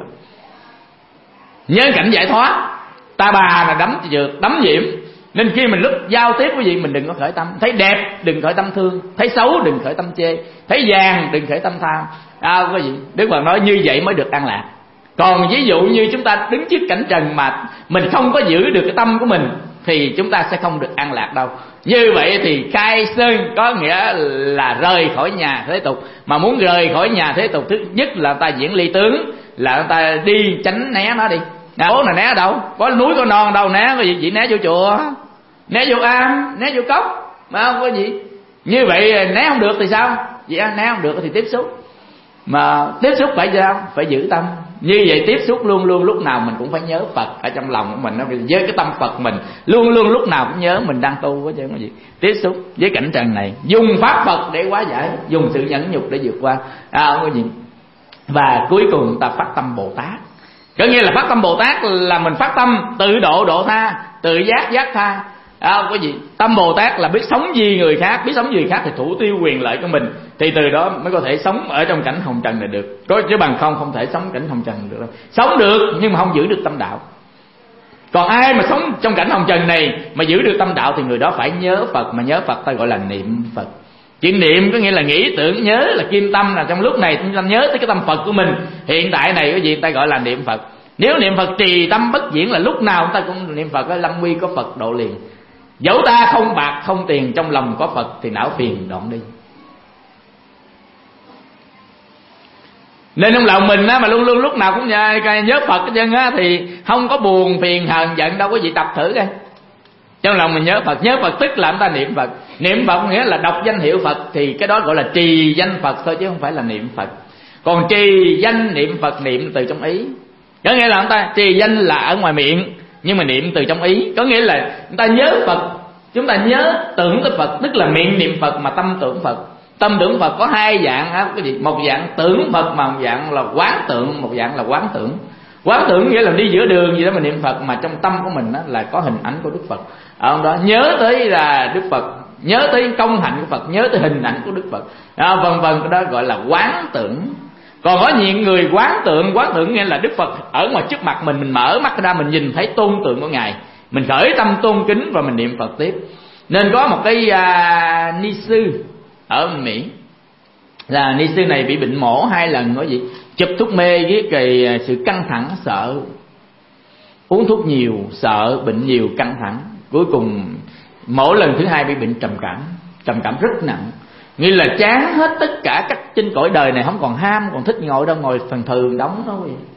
Nhớ cảnh giải thoát. Ta bà là đắm trượt, đắm nhiễm. Nên khi mình lúc giao tiếp với gì mình đừng có khởi tâm. Thấy đẹp đừng khởi tâm thương, thấy xấu đừng khởi tâm chê, thấy vàng đừng khởi tâm tham. À, cái gì Đức Phật nói như vậy mới được an lạc. Còn ví dụ như chúng ta đứng trước cảnh trần mà mình không có giữ được cái tâm của mình thì chúng ta sẽ không được an lạc đâu. Như vậy thì khai sơn có nghĩa là rời khỏi nhà thế tục. Mà muốn rời khỏi nhà thế tục, thứ nhất là ta diễn ly tướng, là ta đi tránh né nó đi. Bố là né ở đâu? Có núi có non đâu né, có gì chỉ né vô chùa, né vô am, né vô cốc, mà không có gì. Như vậy né không được thì sao? Vậy né không được thì tiếp xúc. Mà tiếp xúc phải sao? Phải giữ tâm. Như vậy tiếp xúc luôn luôn lúc nào mình cũng phải nhớ Phật ở trong lòng của mình, nó với cái tâm Phật mình luôn luôn lúc nào cũng nhớ mình đang tu với cái gì. Tiếp xúc với cảnh trần này, dùng pháp Phật để hóa giải, dùng sự nhẫn nhục để vượt qua. À, cái gì? Và cuối cùng ta phát tâm Bồ Tát. Có nghĩa là phát tâm Bồ Tát là mình phát tâm tự độ độ tha, tự giác giác tha. À, cái gì? Tâm Bồ Tát là biết sống vì người khác, biết sống vì người khác thì thủ tiêu quyền lợi của mình, thì từ đó mới có thể sống ở trong cảnh hồng trần này được. Có chứ bằng không không thể sống cảnh hồng trần được đâu. Sống được nhưng mà không giữ được tâm đạo. Còn ai mà sống trong cảnh hồng trần này mà giữ được tâm đạo thì người đó phải nhớ Phật. Mà nhớ Phật ta gọi là niệm Phật. Chữ niệm có nghĩa là nghĩ tưởng, nhớ là kim tâm, là trong lúc này chúng ta nhớ tới cái tâm Phật của mình. Hiện tại này cái gì ta gọi là niệm Phật. Nếu niệm Phật trì tâm bất diễn là lúc nào chúng ta cũng niệm Phật. Lâm nguy có Phật độ liền. Dẫu ta không bạc không tiền, trong lòng có Phật thì não phiền đoạn đi. Nên trong lòng mình á, mà luôn luôn lúc nào cũng nhớ, nhớ Phật cái chân á, thì không có buồn phiền hờn giận đâu. Có gì tập thử coi. Trong lòng mình nhớ Phật. Nhớ Phật tức là chúng ta niệm Phật. Niệm Phật nghĩa là đọc danh hiệu Phật, thì cái đó gọi là trì danh Phật thôi, chứ không phải là niệm Phật. Còn trì danh niệm Phật, niệm từ trong ý. Có nghĩa là chúng ta trì danh là ở ngoài miệng, nhưng mà niệm từ trong ý. Có nghĩa là chúng ta nhớ Phật, chúng ta nhớ tưởng tới Phật, tức là miệng niệm Phật mà tâm tưởng Phật. Tâm tưởng Phật có hai dạng á, cái gì? Một dạng tưởng Phật, mà một dạng là quán tượng, một dạng là quán tưởng. Quán tưởng nghĩa là đi giữa đường gì đó mình niệm Phật, mà trong tâm của mình đó là có hình ảnh của Đức Phật ở đó. Nhớ tới là Đức Phật, nhớ tới công hạnh của Phật, nhớ tới hình ảnh của Đức Phật, à, vân vân. Cái đó gọi là quán tưởng. Còn có những người quán tượng, quán tượng nghĩa là Đức Phật ở ngoài trước mặt mình, mình mở mắt ra mình nhìn thấy tôn tượng của Ngài, mình khởi tâm tôn kính và mình niệm Phật tiếp. Nên có một cái à, ni sư ở Mỹ, là ni sư này bị bệnh mổ hai lần, có gì chụp thuốc mê với cái sự căng thẳng sợ, uống thuốc nhiều sợ bệnh nhiều căng thẳng, cuối cùng mỗi lần thứ hai bị bệnh trầm cảm, trầm cảm rất nặng, như là chán hết tất cả các trên cõi đời này, không còn ham còn thích ngồi đâu, ngồi phần thường đóng đó.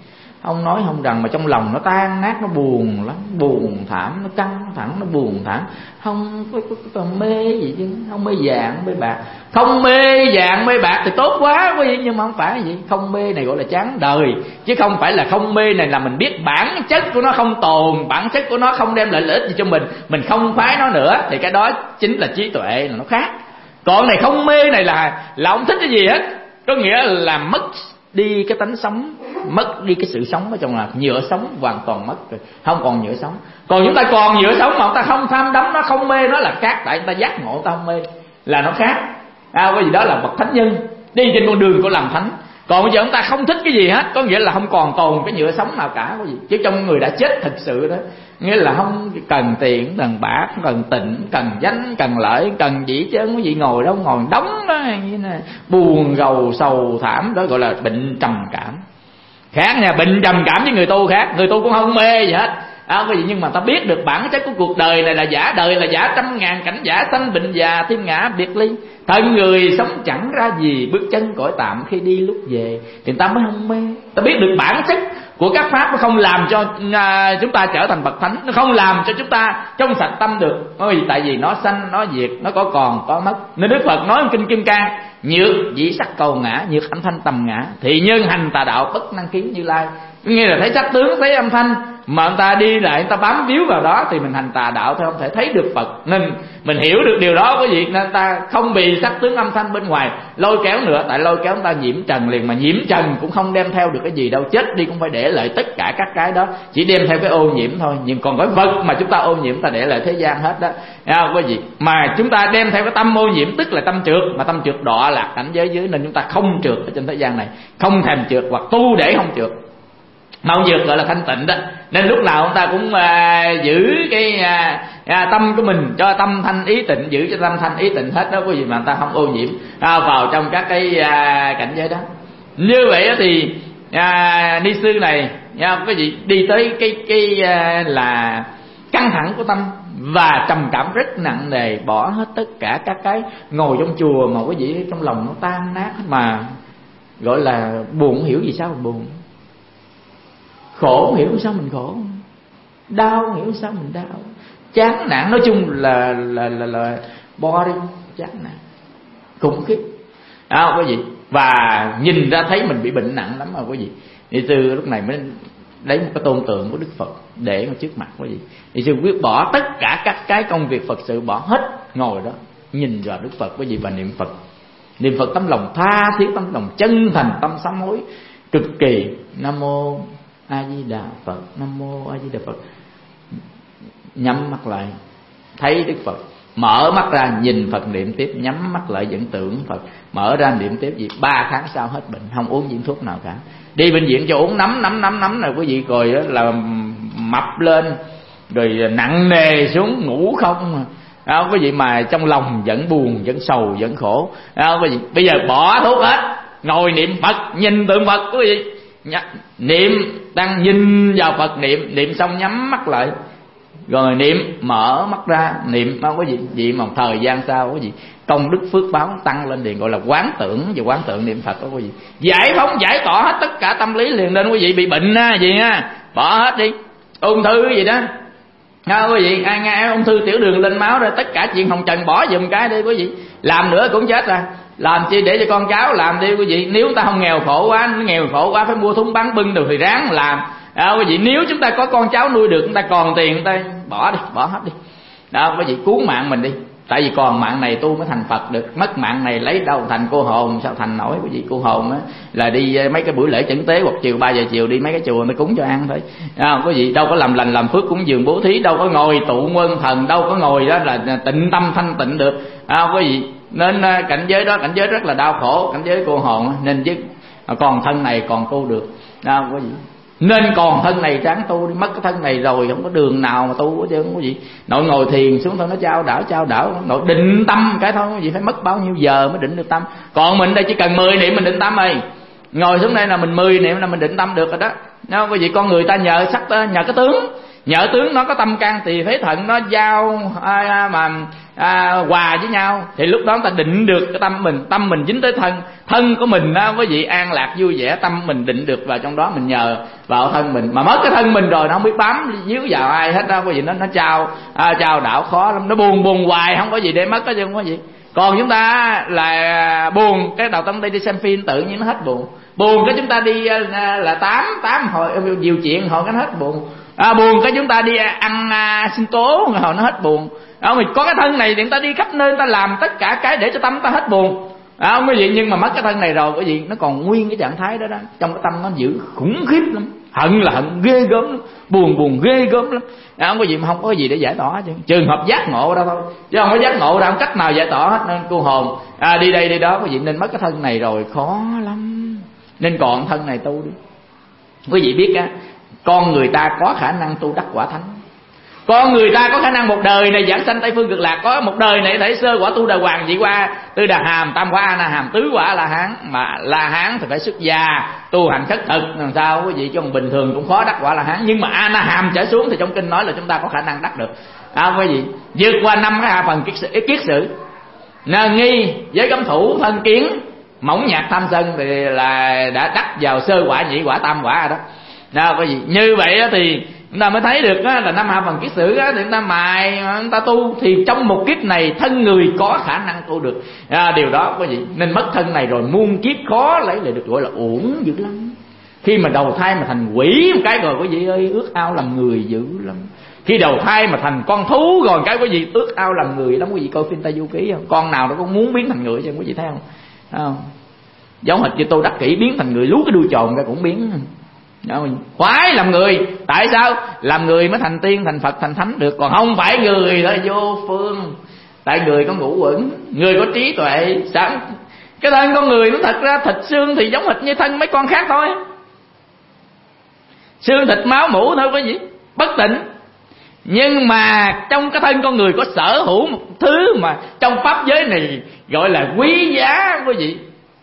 không nói không rằng mà trong lòng nó tan nát, nó buồn lắm, buồn thảm, nó căng thẳng, nó buồn thảm. Không có, có, có mê gì chứ, không mê vàng mê bạc. Không mê vàng mê bạc thì tốt quá quý vị, nhưng mà không phải gì. Không mê này gọi là chán đời, chứ không phải là không mê này là mình biết bản chất của nó không tồn, bản chất của nó không đem lại lợi ích gì cho mình, mình không phái nó nữa, thì cái đó chính là trí tuệ, là nó khác. Còn này không mê này là là không thích cái gì hết, có nghĩa là mất đi cái tánh sống, mất đi cái sự sống ở trong là nhựa sống hoàn toàn mất rồi, không còn nhựa sống. Còn chúng ta còn nhựa sống mà chúng ta không tham đắm nó, không mê nó là khác, tại chúng ta giác ngộ ta không mê là nó khác. À, cái gì đó là bậc thánh nhân đi trên con đường của làm thánh. Còn bây giờ chúng ta không thích cái gì hết, có nghĩa là không còn tồn cái nhựa sống nào cả cái gì. Chứ trong người đã chết thực sự đó, nghĩa là không cần tiền, cần bạc, cần tịnh, cần danh, cần lợi, cần gì chứ quý vị ngồi đâu ngồi đóng đó, như này, buồn rầu sầu thảm, đó gọi là bệnh trầm cảm. Khác nha, bệnh trầm cảm với người tu khác, người tu cũng không mê gì hết. À, cái gì nhưng mà ta biết được bản chất của cuộc đời này là giả, đời là giả, trăm ngàn cảnh giả, sanh bệnh già thiên ngã biệt ly, thân người sống chẳng ra gì, bước chân cõi tạm khi đi lúc về, thì ta mới không mê. Ta biết được bản chất của các pháp, nó không làm cho à, chúng ta trở thành bậc thánh, nó không làm cho chúng ta trong sạch tâm được. Bởi vì tại vì nó sanh, nó diệt, nó có còn có mất. Nên Đức Phật nói trong kinh Kim Cang: nhược dĩ sắc cầu ngã, nhược âm thanh tầm ngã, thì nhân hành tà đạo bất năng kiến Như Lai. Nghe là thấy sắc tướng, thấy âm thanh, mà người ta đi lại, người ta bám víu vào đó thì mình hành tà đạo, thì không thể thấy được Phật. Nên mình hiểu được điều đó có gì, nên ta không bị sắc tướng âm thanh bên ngoài lôi kéo nữa. Tại lôi kéo người ta nhiễm trần liền, mà nhiễm trần cũng không đem theo được cái gì đâu, chết đi cũng phải để lại tất cả các cái đó, chỉ đem theo cái ô nhiễm thôi. Nhưng còn cái vật mà chúng ta ô nhiễm ta để lại thế gian hết đó, có gì mà chúng ta đem theo cái tâm ô nhiễm, tức là tâm trượt, mà tâm trượt đọa lạc cảnh giới dưới, nên chúng ta không trượt ở trên thế gian này, không thèm trượt, hoặc tu để không trượt. Mà không trượt gọi là thanh tịnh đó. Nên lúc nào chúng ta cũng à, giữ cái à, à, tâm của mình cho tâm thanh ý tịnh, giữ cho tâm thanh ý tịnh hết đó, có gì mà người ta không ô nhiễm à, vào trong các cái à, cảnh giới đó. Như vậy đó thì à, ni sư này à, cái gì đi tới cái cái à, là căng thẳng của tâm và trầm cảm rất nặng nề, bỏ hết tất cả các cái, ngồi trong chùa mà cái gì trong lòng nó tan nát, mà gọi là buồn, hiểu vì sao mà buồn, khổ hiểu sao mình khổ, đau hiểu sao mình đau, chán nản, nói chung là là là là boring, chán nản khủng khiếp à, quý vị. Và nhìn ra thấy mình bị bệnh nặng lắm mà quý vị. Thì từ lúc này mới lấy một cái tôn tượng của Đức Phật để ở trước mặt quý vị. Thì sư quyết bỏ tất cả các cái công việc Phật sự, bỏ hết, ngồi đó nhìn vào Đức Phật quý vị và niệm Phật. Niệm Phật tấm lòng tha thiết, tấm lòng chân thành, tâm sám hối cực kỳ. Nam mô A Di Đà Phật, Nam mô A Di Đà Phật. Nhắm mắt lại thấy Đức Phật, mở mắt ra nhìn Phật niệm tiếp, nhắm mắt lại vẫn tưởng Phật, mở ra niệm tiếp. Gì ba tháng sau hết bệnh, không uống viên thuốc nào cả. Đi bệnh viện cho uống nấm nấm nấm nấm rồi quý vị, rồi là mập lên, rồi nặng nề xuống, ngủ không à, quý vị, mà trong lòng vẫn buồn, vẫn sầu, vẫn khổ à, quý vị. Bây giờ bỏ thuốc hết, ngồi niệm Phật, nhìn tượng Phật quý vị, niệm, đang nhìn vào Phật, niệm niệm xong nhắm mắt lại rồi niệm, mở mắt ra niệm đó quý vị. Vậy mà thời gian sau quý vị, công đức phước báo tăng lên liền, gọi là quán tưởng và quán tượng niệm Phật đó quý vị. Giải phóng giải tỏa hết tất cả tâm lý liền. Nên quý vị bị bệnh á gì á, bỏ hết đi, ung thư gì đó à, quý vị, ai nghe ung thư tiểu đường lên máu rồi, tất cả chuyện hồng trần bỏ giùm cái đi quý vị. Làm nữa cũng chết rồi, làm chi để cho con cháu làm đi quý vị. Nếu ta không nghèo khổ quá, nghèo khổ quá phải mua thúng bán bưng được thì ráng làm à, quý vị. Nếu chúng ta có con cháu nuôi được, chúng ta còn tiền, chúng ta bỏ đi, bỏ hết đi đó quý vị, cứu mạng mình đi. Tại vì còn mạng này tu mới thành Phật được, mất mạng này lấy đâu thành cô hồn, sao thành nổi quý vị. Cô hồn á là đi mấy cái buổi lễ chẩn tế, hoặc chiều ba giờ chiều đi mấy cái chùa mới cúng cho ăn thôi à, quý vị. Đâu có làm lành làm phước cúng dường bố thí, đâu có ngồi tụ quân thần, đâu có ngồi đó là tịnh tâm thanh tịnh được à, quý vị. Nên cảnh giới đó cảnh giới rất là đau khổ, cảnh giới cô hồn. Nên chứ còn thân này còn tu được à, quý vị. Nên còn thân này ráng tu đi, mất cái thân này rồi không có đường nào mà tu hết trơn quý vị. Nội ngồi thiền xuống thôi nó trao đảo trao đảo, nội định tâm cái thôi quý vị, phải mất bao nhiêu giờ mới định được tâm. Còn mình đây chỉ cần mười niệm mình định tâm rồi. Ngồi xuống đây là mình mười niệm là mình định tâm được rồi đó. Đó quý vị, con người ta nhờ sắc, nhờ cái tướng, nhờ tướng nó có tâm can tỳ phế thận, nó giao à, mà à, hòa với nhau, thì lúc đó ta định được cái tâm mình. Tâm mình dính tới thân, thân của mình á quý vị an lạc vui vẻ, tâm mình định được vào trong đó, mình nhờ vào thân mình. Mà mất cái thân mình rồi nó không biết bám díu vào ai hết đó quý vị. Nó nó trao à, trao đảo khó lắm, nó buồn buồn hoài, không có gì để mất hết chứ không có gì. Còn chúng ta là buồn, cái đầu tâm đi đi xem phim tự nhiên nó hết buồn. Buồn cái chúng ta đi là tám tám hồi nhiều chuyện hồi cái hết buồn. À, buồn cái chúng ta đi ăn à, sinh tố hồi nó hết buồn. À, mình có cái thân này thì chúng ta đi khắp nơi, ta làm tất cả cái để cho tâm ta hết buồn. À, không có gì. Nhưng mà mất cái thân này rồi cái gì nó còn nguyên cái trạng thái đó đó, trong cái tâm nó dữ khủng khiếp lắm. Hận là hận ghê gớm lắm, buồn buồn ghê gớm lắm. À, không có gì mà không có gì để giải tỏa chứ. Trường hợp giác ngộ đâu thôi, chứ không có giác ngộ đâu, không cách nào giải tỏa hết. Nên cô hồn à, đi đây đi đó quý vị, nên mất cái thân này rồi khó lắm. Nên còn thân này tu đi. Quý vị biết á, con người ta có khả năng tu đắc quả thánh. Con người ta có khả năng một đời này giảng sanh Tây Phương Cực Lạc, có một đời này thể sơ quả tu đà hoàng vị qua tư đà hàm tam quả a na hàm tứ quả a la hán. Mà la hán thì phải xuất gia tu hành khất thực làm sao quý vị, chứ còn bình thường cũng khó đắc quả la hán. Nhưng mà a na hàm trở xuống thì trong kinh nói là chúng ta có khả năng đắc được. À, quý vị vượt qua năm cái hạ phần kiết sử, kiết sử nghi giới cấm thủ thân kiến mỏng nhạt tham sân thì là đã đắc vào sơ quả nhị quả tam quả rồi đó. Nào quý vị, như vậy thì chúng ta mới thấy được đó, là năm hạ phần kiết sử đó, thì chúng ta mài chúng ta tu thì trong một kiếp này thân người có khả năng tu được. À, điều đó quý vị, nên mất thân này rồi muôn kiếp khó lấy lại được, gọi là uổng dữ lắm. Khi mà đầu thai mà thành quỷ một cái rồi quý vị ơi, ước ao làm người dữ lắm. Khi đầu thai mà thành con thú rồi cái quý vị ước ao làm người lắm. Quý vị coi phim Tây Du Ký không? Con nào nó cũng muốn biến thành người chứ quý vị thấy không? Không. Giống hệt như Tô Đắc Kỷ biến thành người, lú cái đuôi tròn ra cũng biến. Khoái làm người. Tại sao? Làm người mới thành tiên, thành Phật, thành Thánh được. Còn không phải người là vô phương. Tại người có ngũ uẩn, người có trí tuệ sáng. Cái thân con người nó thật ra thịt xương thì giống hệt như thân mấy con khác thôi. Xương thịt máu mủ thôi quý vị, bất tịnh. Nhưng mà trong cái thân con người có sở hữu một thứ mà trong pháp giới này gọi là quý giá quý vị.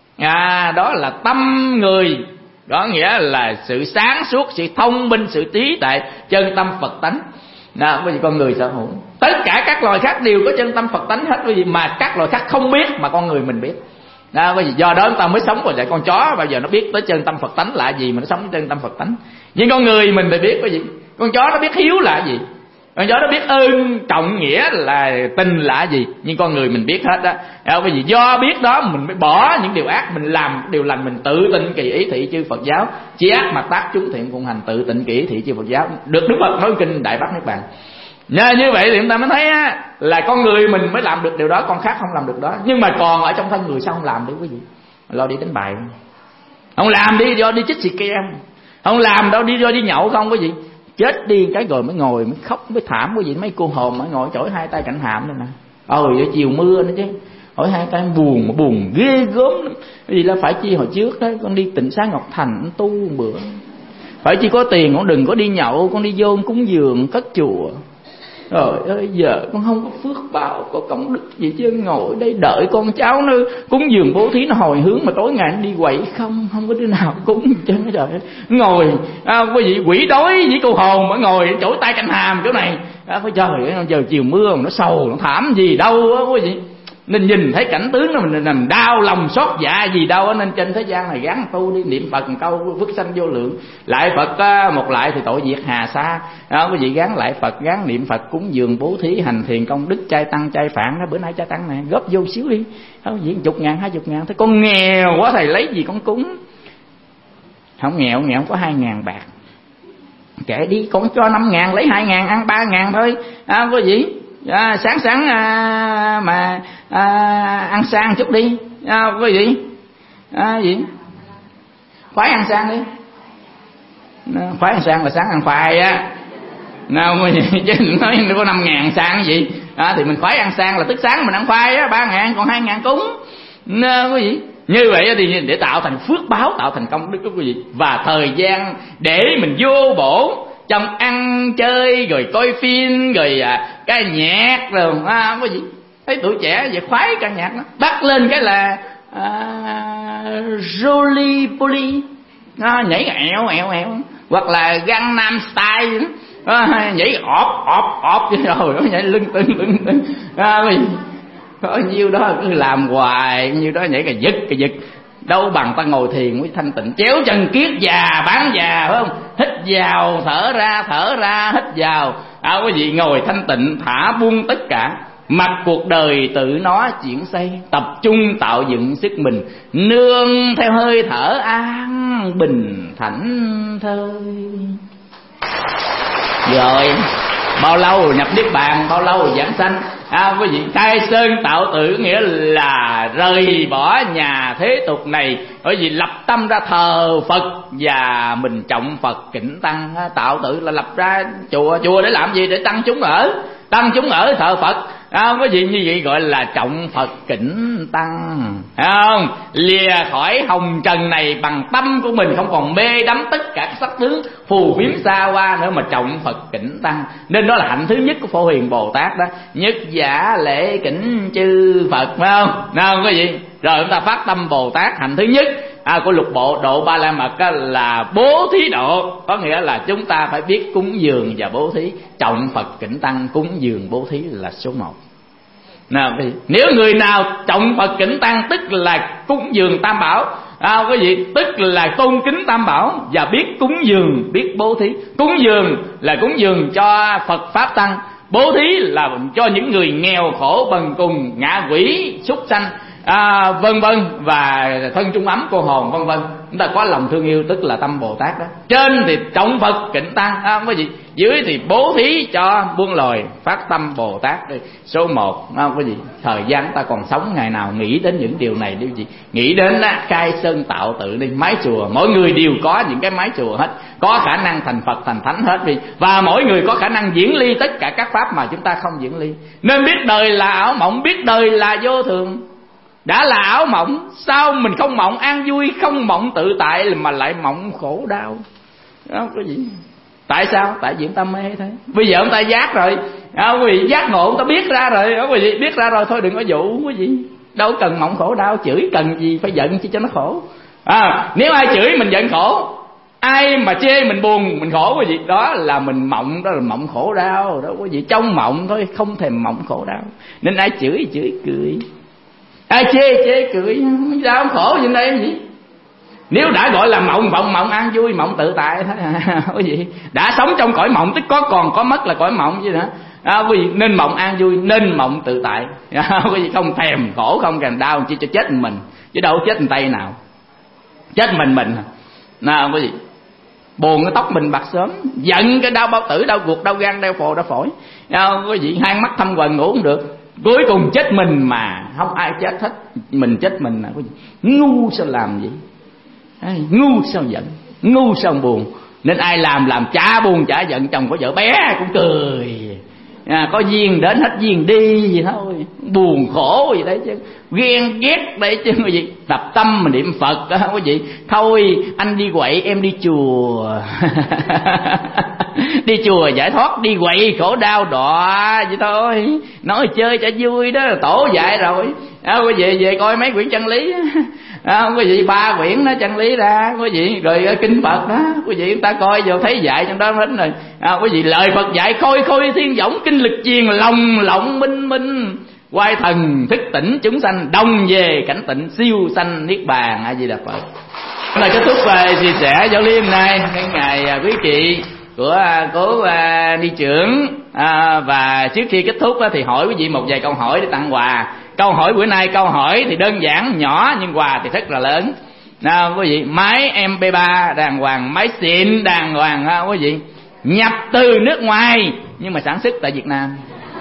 À, đó là tâm người. Đó nghĩa là sự sáng suốt, sự thông minh, sự trí tuệ, chân tâm Phật tánh. Đó, bởi vì con người sở hữu. Tất cả các loài khác đều có chân tâm Phật tánh hết, bởi vì mà các loài khác không biết mà con người mình biết. Đó, bởi vì do đó chúng ta mới sống. Còn lại con chó bao giờ nó biết tới chân tâm Phật tánh là gì mà nó sống với chân tâm Phật tánh. Nhưng con người mình phải biết cái gì. Con chó nó biết hiếu là gì, con chó nó biết ơn trọng nghĩa là tình là gì. Nhưng con người mình biết hết đó. Bởi vì do biết đó mình mới bỏ những điều ác, mình làm điều lành, mình tự tịnh kỳ ý thị chư Phật giáo. Chí ác mặt tác chúng thiện phụng hành, tự tịnh kỳ ý thị chư Phật giáo. Được Đức Phật nói kinh Đại Bát Niết Bàn. Nhờ như vậy thì chúng ta mới thấy á, là con người mình mới làm được điều đó, con khác không làm được đó. Nhưng mà còn ở trong thân người sao không làm được quý vị? Lo đi đánh bài, không làm đi do đi chích xì ke, không làm đâu đi do đi nhậu không quý vị. Chết đi cái rồi mới ngồi mới khóc mới thảm quý vị. Mấy cô hồn mới ngồi chổi hai tay cạnh hàm đây nè. Ôi chiều mưa nữa chứ, hỏi hai tay buồn mà buồn ghê gớm lắm. Vì là phải chi hồi trước đó con đi Tịnh Xá Ngọc Thành tu một bữa, phải chi có tiền con đừng có đi nhậu, con đi vô cúng dường cất chùa. Rồi ơi giờ con không có phước báo, có công đức gì chứ, ngồi đây đợi con cháu nó cúng dường bố thí nó hồi hướng mà tối ngày nó đi quậy không, không có đứa nào cúng chứ. Trời ơi, ngồi à, quý vị quỷ đói với cô hồn mà ngồi chổi tay cạnh hàm chỗ này. À, phải trời ơi, giờ chiều mưa mà nó sầu nó thảm gì đâu á quý vị. Nên nhìn thấy cảnh tướng nó mình nằm đau lòng xót dạ gì đâu á. Nên trên thế gian này gắng tu đi, niệm Phật một câu phước sanh vô lượng, lại Phật một lại thì tội diệt hà sa. Đó, quý vị gắng lại Phật, gắng niệm Phật, cúng dường bố thí hành thiền công đức, trai tăng trai phạn đó. Bữa nay trai tăng này góp vô xíu đi, không gì chục ngàn hai chục ngàn. Thế con nghèo quá thầy lấy gì con cúng? Không nghèo, nghèo có hai ngàn bạc, kệ đi, con cho năm ngàn lấy hai ngàn ăn ba ngàn thôi. À, quý vị à, sáng sáng à, mà à, ăn sang chút đi à, quý vị à, gì khoái ăn sang đi. Khoái ăn sang là sáng ăn khoai á nào quý vị, chứ đừng nói có năm ngàn sang cái gì à, thì mình khoái ăn sang là tức sáng mình ăn khoai á, ba ngàn còn hai ngàn cúng à, quý vị. Như vậy thì để tạo thành phước báo, tạo thành công đức quý vị. Và thời gian để mình vô bổ trong ăn chơi rồi coi phim rồi à, cái nhạc rồi à, có gì thấy tuổi trẻ vậy khoái ca nhạc đó, bắt lên cái là à, Roly Poly à, nhảy ẹo ẹo ẹo, hoặc là Gangnam Style à, nhảy ọp ọp ọp chứ rồi nó nhảy lưng tưng lưng tưng à, có nhiêu đó cứ làm hoài, nhiêu đó nhảy cà giật cà giật, đâu bằng ta ngồi thiền mới thanh tịnh. Chéo chân kiết già bán già phải không? Hít vào thở ra, thở ra hít vào. À, quý vị ngồi thanh tịnh, thả buông tất cả, mặc cuộc đời tự nó chuyển xây, tập trung tạo dựng sức mình, nương theo hơi thở an bình thảnh thơi. Rồi bao lâu nhập niết bàn, bao lâu giảng sanh. À, quý vị, khai sơn tạo tự nghĩa là rời bỏ nhà thế tục này, bởi vì lập tâm ra thờ Phật và mình trọng Phật kính tăng. Tạo tự là lập ra chùa, chùa để làm gì? Để tăng chúng ở, tăng chúng ở thờ Phật. À, quý vị, như vậy gọi là trọng Phật kính tăng, thấy không? Lìa khỏi hồng trần này bằng tâm của mình, không còn mê đắm tất cả các sắc tướng phù phiếm xa hoa nữa, mà trọng Phật kính tăng. Nên đó là hạnh thứ nhất của Phổ Hiền Bồ Tát đó, nhất giả lễ kính chư Phật, phải không? Nào quý vị, rồi chúng ta phát tâm Bồ Tát. Hạnh thứ nhất à, của lục bộ độ Ba La Mật á, là bố thí độ, có nghĩa là chúng ta phải biết cúng dường và bố thí. Trọng Phật kính tăng, cúng dường bố thí là số một. Nào, nếu người nào trọng Phật kính tăng tức là cúng dường Tam Bảo, à, quý vị, tức là tôn kính Tam Bảo và biết cúng dường, biết bố thí. Cúng dường là cúng dường cho Phật Pháp Tăng, bố thí là cho những người nghèo khổ bần cùng, ngạ quỷ, súc sanh, à, vân vân, và thân trung ấm cô hồn vân vân. Chúng ta có lòng thương yêu tức là tâm Bồ Tát đó. Trên thì trọng Phật kính tăng, à, quý vị, dưới thì bố thí cho buông lòi, phát tâm Bồ Tát đi. Số một, à, quý vị, thời gian ta còn sống ngày nào nghĩ đến những điều này đi quý vị. Nghĩ đến á, khai sơn tạo tự đi, mái chùa, mỗi người đều có những cái mái chùa hết, có khả năng thành Phật thành Thánh hết đi. Và mỗi người có khả năng diễn ly tất cả các pháp mà chúng ta không diễn ly. Nên biết đời là ảo mộng, biết đời là vô thường. Đã là ảo mộng, sao mình không mộng an vui, không mộng tự tại mà lại mộng khổ đau? Đó quý vị. Tại sao? Tại vì chúng ta mê thế. Bây giờ chúng ta giác rồi, à, quý vị, giác ngộ chúng ta biết ra rồi, à, quý vị, biết ra rồi thôi đừng có dụ quý vị. Đâu cần mộng khổ đau, chửi cần gì phải giận chứ cho nó khổ. À, nếu ai chửi mình giận khổ, ai mà chê mình buồn mình khổ quý vị, đó là mình mộng, đó là mộng khổ đau đó quý vị. Trong mộng thôi, không thèm mộng khổ đau. Nên ai chửi chửi cười, ai chê chê cười, sao không khổ gì đây gì? Nếu đã gọi là mộng, mộng mộng an vui, mộng tự tại thôi à, quý vị. Đã sống trong cõi mộng tức có còn có mất là cõi mộng chứ nữa. À, quý vị, nên mộng an vui, nên mộng tự tại. À, quý vị, không thèm khổ, không thèm đau, chỉ cho chết mình, chứ đâu chết tay nào. Chết mình mình. Nào quý vị, buồn cái tóc mình bạc sớm, giận cái đau bao tử, đau ruột, đau gan, đau phổi, đau phổi. À, quý vị, hai mắt thâm quầng ngủ không được. Cuối cùng chết mình mà không ai chết hết, mình chết mình. Quý vị, ngu sao làm vậy? À, ngu sao giận, ngu sao buồn. Nên ai làm làm chả buồn chả giận, chồng có vợ bé cũng cười. À, có duyên đến hết duyên đi gì thôi, buồn khổ gì đấy chứ, ghen ghét đấy chứ quý vị. Tập tâm mình niệm Phật đó quý vị. Thôi anh đi quậy, em đi chùa. Đi chùa giải thoát, đi quậy khổ đau đọa vậy thôi. Nói chơi cho vui đó, tổ dạy rồi. À, quý vị về coi mấy quyển chân lý. À, quý vị, ba quyển đó chân lý ra quý vị, rồi kinh Phật đó quý vị, chúng ta coi vô thấy dạy trong đó hết rồi. À, quý vị, lời Phật dạy khôi khôi thiên võng, kinh lực truyền lòng lộng minh minh, quay thần thức tỉnh chúng sanh, đồng về cảnh tịnh siêu sanh niết bàn. A Di Đà Phật. Là kết thúc uh, chia sẻ giáo lý hôm nay, cái ngày uh, quý chị của uh, cố uh, ni trưởng. À, và trước khi kết thúc uh, thì hỏi quý vị một vài câu hỏi để tặng quà. Câu hỏi bữa nay, câu hỏi thì đơn giản nhỏ nhưng quà thì rất là lớn. Nào quý vị, máy em pê ba đàng hoàng, máy xịn đàng hoàng ha quý vị, nhập từ nước ngoài nhưng mà sản xuất tại Việt Nam.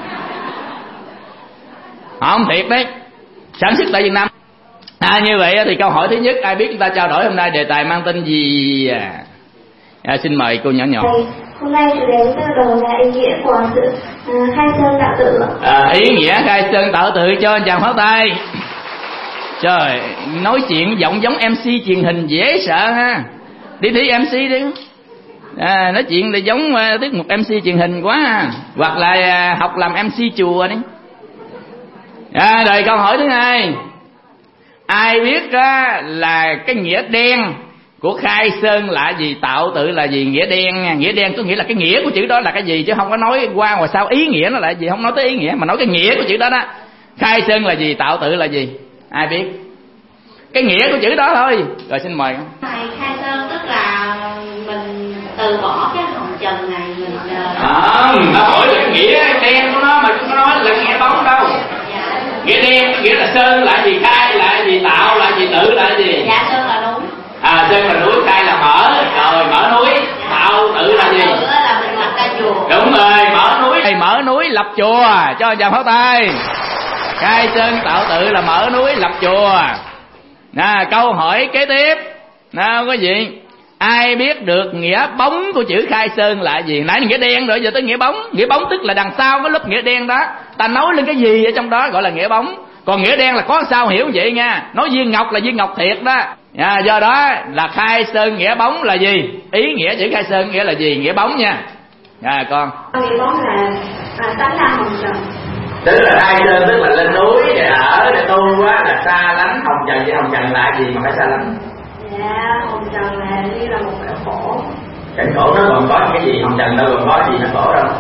Không thiệt đấy, sản xuất tại Việt Nam. À, như vậy thì câu hỏi thứ nhất, ai biết chúng ta trao đổi hôm nay đề tài mang tên gì? À, à, xin mời cô nhỏ nhỏ. Hôm nay chủ đề chúng ta đầu là ý nghĩa của sự uh, khai sơn tạo tự. À, ý nghĩa khai sơn tạo tự cho anh chàng pháo tay. Trời, nói chuyện giọng giống em xê truyền hình dễ sợ ha. Đi thi em xê đi. À, nói chuyện thì giống uh, tiết mục em xê truyền hình quá ha. Hoặc là uh, học làm em xê chùa đi. À, rồi câu hỏi thứ hai, ai biết uh, là cái nghĩa đen của khai sơn là gì, tạo tự là gì, nghĩa đen nha. Nghĩa đen có nghĩa là cái nghĩa của chữ đó là cái gì, chứ không có nói qua ngoài sau ý nghĩa nó là gì, không nói tới ý nghĩa mà nói cái nghĩa của chữ đó đó. Khai sơn là gì, tạo tự là gì, ai biết? Cái nghĩa của chữ đó thôi. Rồi xin mời. Thầy, khai sơn tức là mình từ bỏ cái hồng trần này, mình không, nó hỏi là cái nghĩa đen của nó mà không có nói là nghĩa bóng đâu. Dạ. Nghĩa đen nghĩa là sơn là gì, khai là gì, tạo là gì, tự là gì? Dạ, sơn là núi. À, sơn là núi, khai là mở, rồi mở núi. Dạ. Tạo tự là gì? Tự là mình lập ra chùa. Đúng rồi, mở núi. Mở núi lập chùa, cho chào pháo tay. Khai sơn tạo tự là mở núi lập chùa. Nè, câu hỏi kế tiếp nào có gì? Ai biết được nghĩa bóng của chữ khai sơn là gì? Nãy nghĩa đen rồi, giờ tới nghĩa bóng. Nghĩa bóng tức là đằng sau cái lớp nghĩa đen đó, ta nói lên cái gì ở trong đó gọi là nghĩa bóng. Còn nghĩa đen là có sao hiểu vậy nha. Nói viên ngọc là viên ngọc thiệt đó. À, do đó là khai sơn nghĩa bóng là gì? Ý nghĩa chữ khai sơn nghĩa là gì? Nghĩa bóng nha. À, con. Nghĩa bóng là à, tánh năng hồng trần. Tức là khai sơn tức là lên núi để ở, để tu á, là xa lánh hồng trần. Vậy hồng trần là gì mà phải xa lánh? Dạ, hồng trần là như là một cái khổ. Cảnh khổ nó còn có cái gì, hồng trần đâu còn có gì nó khổ đâu.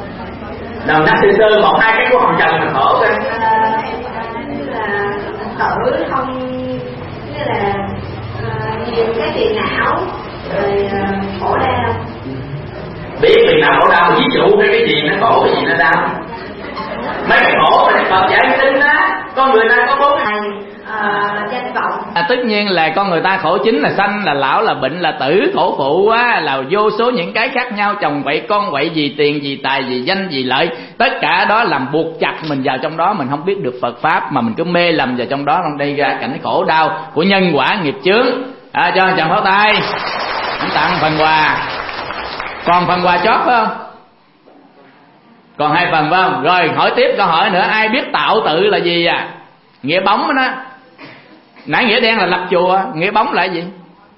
Nào nhắc sơ sơ một hai cái của hồng trần là khổ coi. À, như là tự không, như là à, nhiều cái phiền não, rồi à, khổ đau. Biết phiền não khổ đau, ví dụ cái cái gì nó khổ, cái gì nó đau. Mấy cái khổ mà Phật giải thích á, con người ta có bốn Thầy à, danh vọng. À, tất nhiên là con người ta khổ chính là sanh, là lão, là bệnh, là tử, khổ phụ á, là vô số những cái khác nhau, chồng vậy, con vậy, vì tiền, vì tài, vì danh, vì lợi. Tất cả đó làm buộc chặt mình vào trong đó, mình không biết được Phật Pháp mà mình cứ mê lầm vào trong đó, không đây ra cảnh khổ đau của nhân quả nghiệp chướng. À, cho chàng pháo tay, anh tặng phần quà. Còn phần quà chót phải không? Còn hai phần phải không? Rồi hỏi tiếp câu hỏi nữa, ai biết tạo tự là gì à? Nghĩa bóng đó. Nãy nghĩa đen là lập chùa, nghĩa bóng là gì?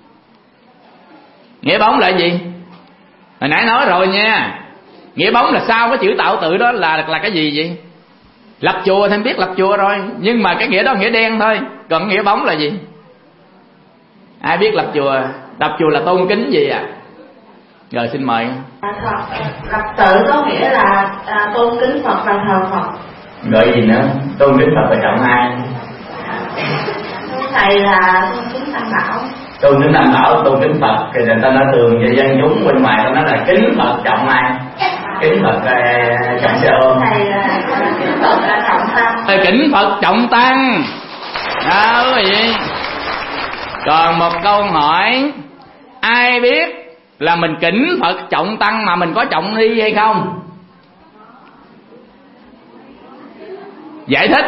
Nghĩa bóng là gì? Hồi nãy nói rồi nha. Nghĩa bóng là sao cái chữ tạo tự đó là là cái gì vậy? Lập chùa thì em biết lập chùa rồi, nhưng mà cái nghĩa đó nghĩa đen thôi. Còn nghĩa bóng là gì? Ai biết lập chùa? Lập chùa là tôn kính gì à? Rồi xin mời. Lập tự có nghĩa là à, tôn kính Phật và thờ Phật. Rồi gì nữa? Tôn kính Phật và trọng ai? Thầy là tôn kính Tam Bảo. Tôn kính Tam Bảo, tôn kính Phật. Thì người ta nói thường về dân chúng bên ngoài ta nói là kính Phật trọng ai? Kính Phật uh, trọng xe ôm. Thầy là kính Phật là trọng tăng. Kính Phật trọng tăng. Đó quý vị. Còn một câu hỏi, ai biết là mình kính Phật trọng tăng mà mình có trọng ni hay không? Giải thích.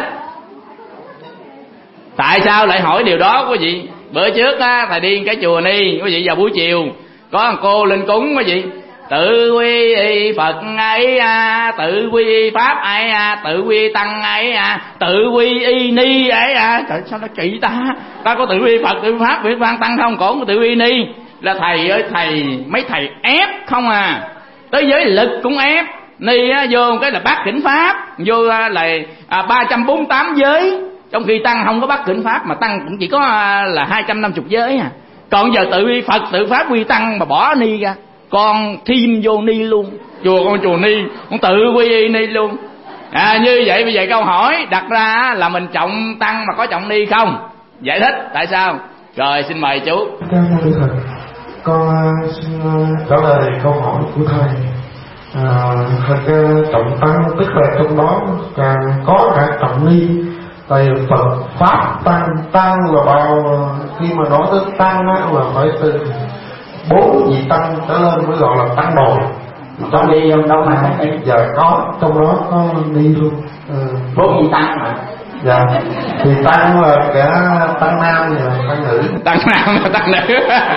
Tại sao lại hỏi điều đó quý vị? Bữa trước á, thầy đi cái chùa Ni, quý vị vào buổi chiều có một cô lên cúng quý vị, tự quy y Phật ấy à, tự quy y Pháp ấy à, tự quy y Tăng ấy à, tự quy y Ni ấy à. Trời sao nó kỳ ta? Ta có tự quy y Phật, tự Pháp, tự Văn Tăng không, còn có tự quy y Ni. Là thầy ơi thầy, mấy thầy ép không à. Tới giới lực cũng ép. Ni á, vô cái là bát kỉnh Pháp, vô là à, ba trăm bốn mươi tám giới. Trong khi Tăng không có bắt kỉnh Pháp, mà Tăng cũng chỉ có là hai trăm năm mươi giới à. Còn giờ tự quy Phật, tự Pháp, quy Tăng mà bỏ Ni ra, con thêm vô Ni luôn. Chùa con chùa Ni, con tự quy y Ni luôn. À, như vậy bây giờ câu hỏi đặt ra là mình trọng Tăng mà có trọng Ni không? Giải thích tại sao? Rồi xin mời chú. Cảm ơn thầy. Con xin trả lời câu hỏi của thầy. À, thật trọng tăng tức là trong đó càng có cả trọng ni. Tại Phật Pháp tăng, tăng là bao, khi mà nói tới tăng á là phải từ bốn vị tăng trở lên mới gọi là tăng đồ. Có ni không đâu mà giờ có trong đó có ni luôn. Bốn vị tăng mà. Dạ. Thì tăng là cả tăng nam và tăng nữ. Tăng nam và tăng nữ.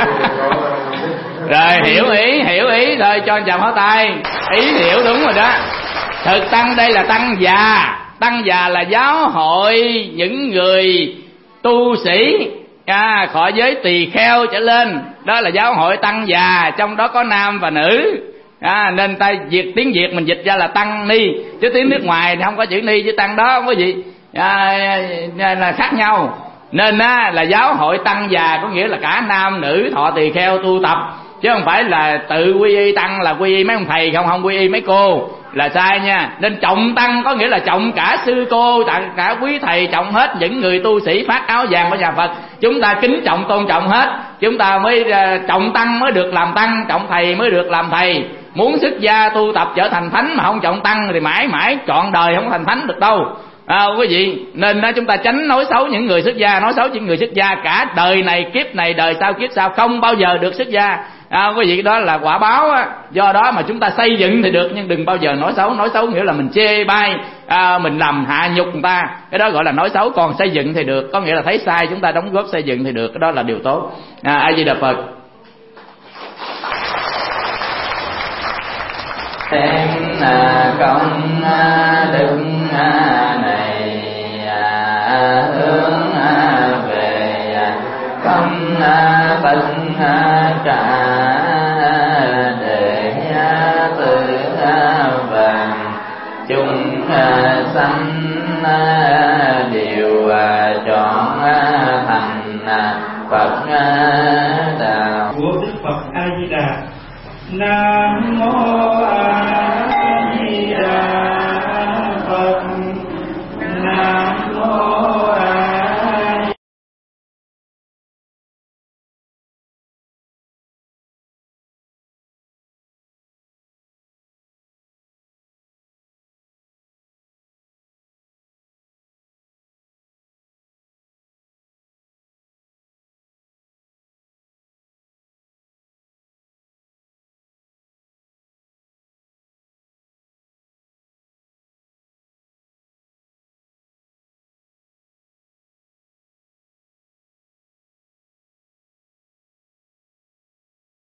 Rồi hiểu ý, hiểu ý rồi, cho anh chào pháo tay. Ý hiểu đúng rồi đó. Thực tăng đây là tăng già. Tăng già là giáo hội những người tu sĩ à, khỏi giới tỳ kheo trở lên. Đó là giáo hội tăng già, trong đó có nam và nữ à, nên ta việt tiếng Việt mình dịch ra là tăng ni, chứ tiếng nước ngoài thì không có chữ ni chữ tăng đó không có gì à, là khác nhau. Nên á, là giáo hội tăng già có nghĩa là cả nam nữ thọ tỳ kheo tu tập, chứ không phải là tự quy y tăng là quy y mấy ông thầy không, không quy y mấy cô, là sai nha. Nên trọng tăng có nghĩa là trọng cả sư cô, cả quý thầy, trọng hết những người tu sĩ phát áo vàng của nhà Phật. Chúng ta kính trọng tôn trọng hết, chúng ta mới trọng tăng mới được làm tăng, trọng thầy mới được làm thầy. Muốn xuất gia tu tập trở thành thánh mà không trọng tăng thì mãi mãi trọn đời không thành thánh được đâu. À, quý vị, nên đó, chúng ta tránh nói xấu những người xuất gia. Nói xấu những người xuất gia cả đời này, kiếp này, đời sau kiếp sau không bao giờ được xuất gia. À, quý vị, đó là quả báo á. Do đó mà chúng ta xây dựng thì được, nhưng đừng bao giờ nói xấu. Nói xấu nghĩa là mình chê bai, à, mình làm hạ nhục người ta, cái đó gọi là nói xấu. Còn xây dựng thì được, có nghĩa là thấy sai chúng ta đóng góp xây dựng thì được, cái đó là điều tốt. À, A Di Đà Phật. Thêm công đức này hướng về công tất cả để tự vàng chúng sanh đều chọn thành Phật đạo. Của Đức Phật A Di Đà. Nam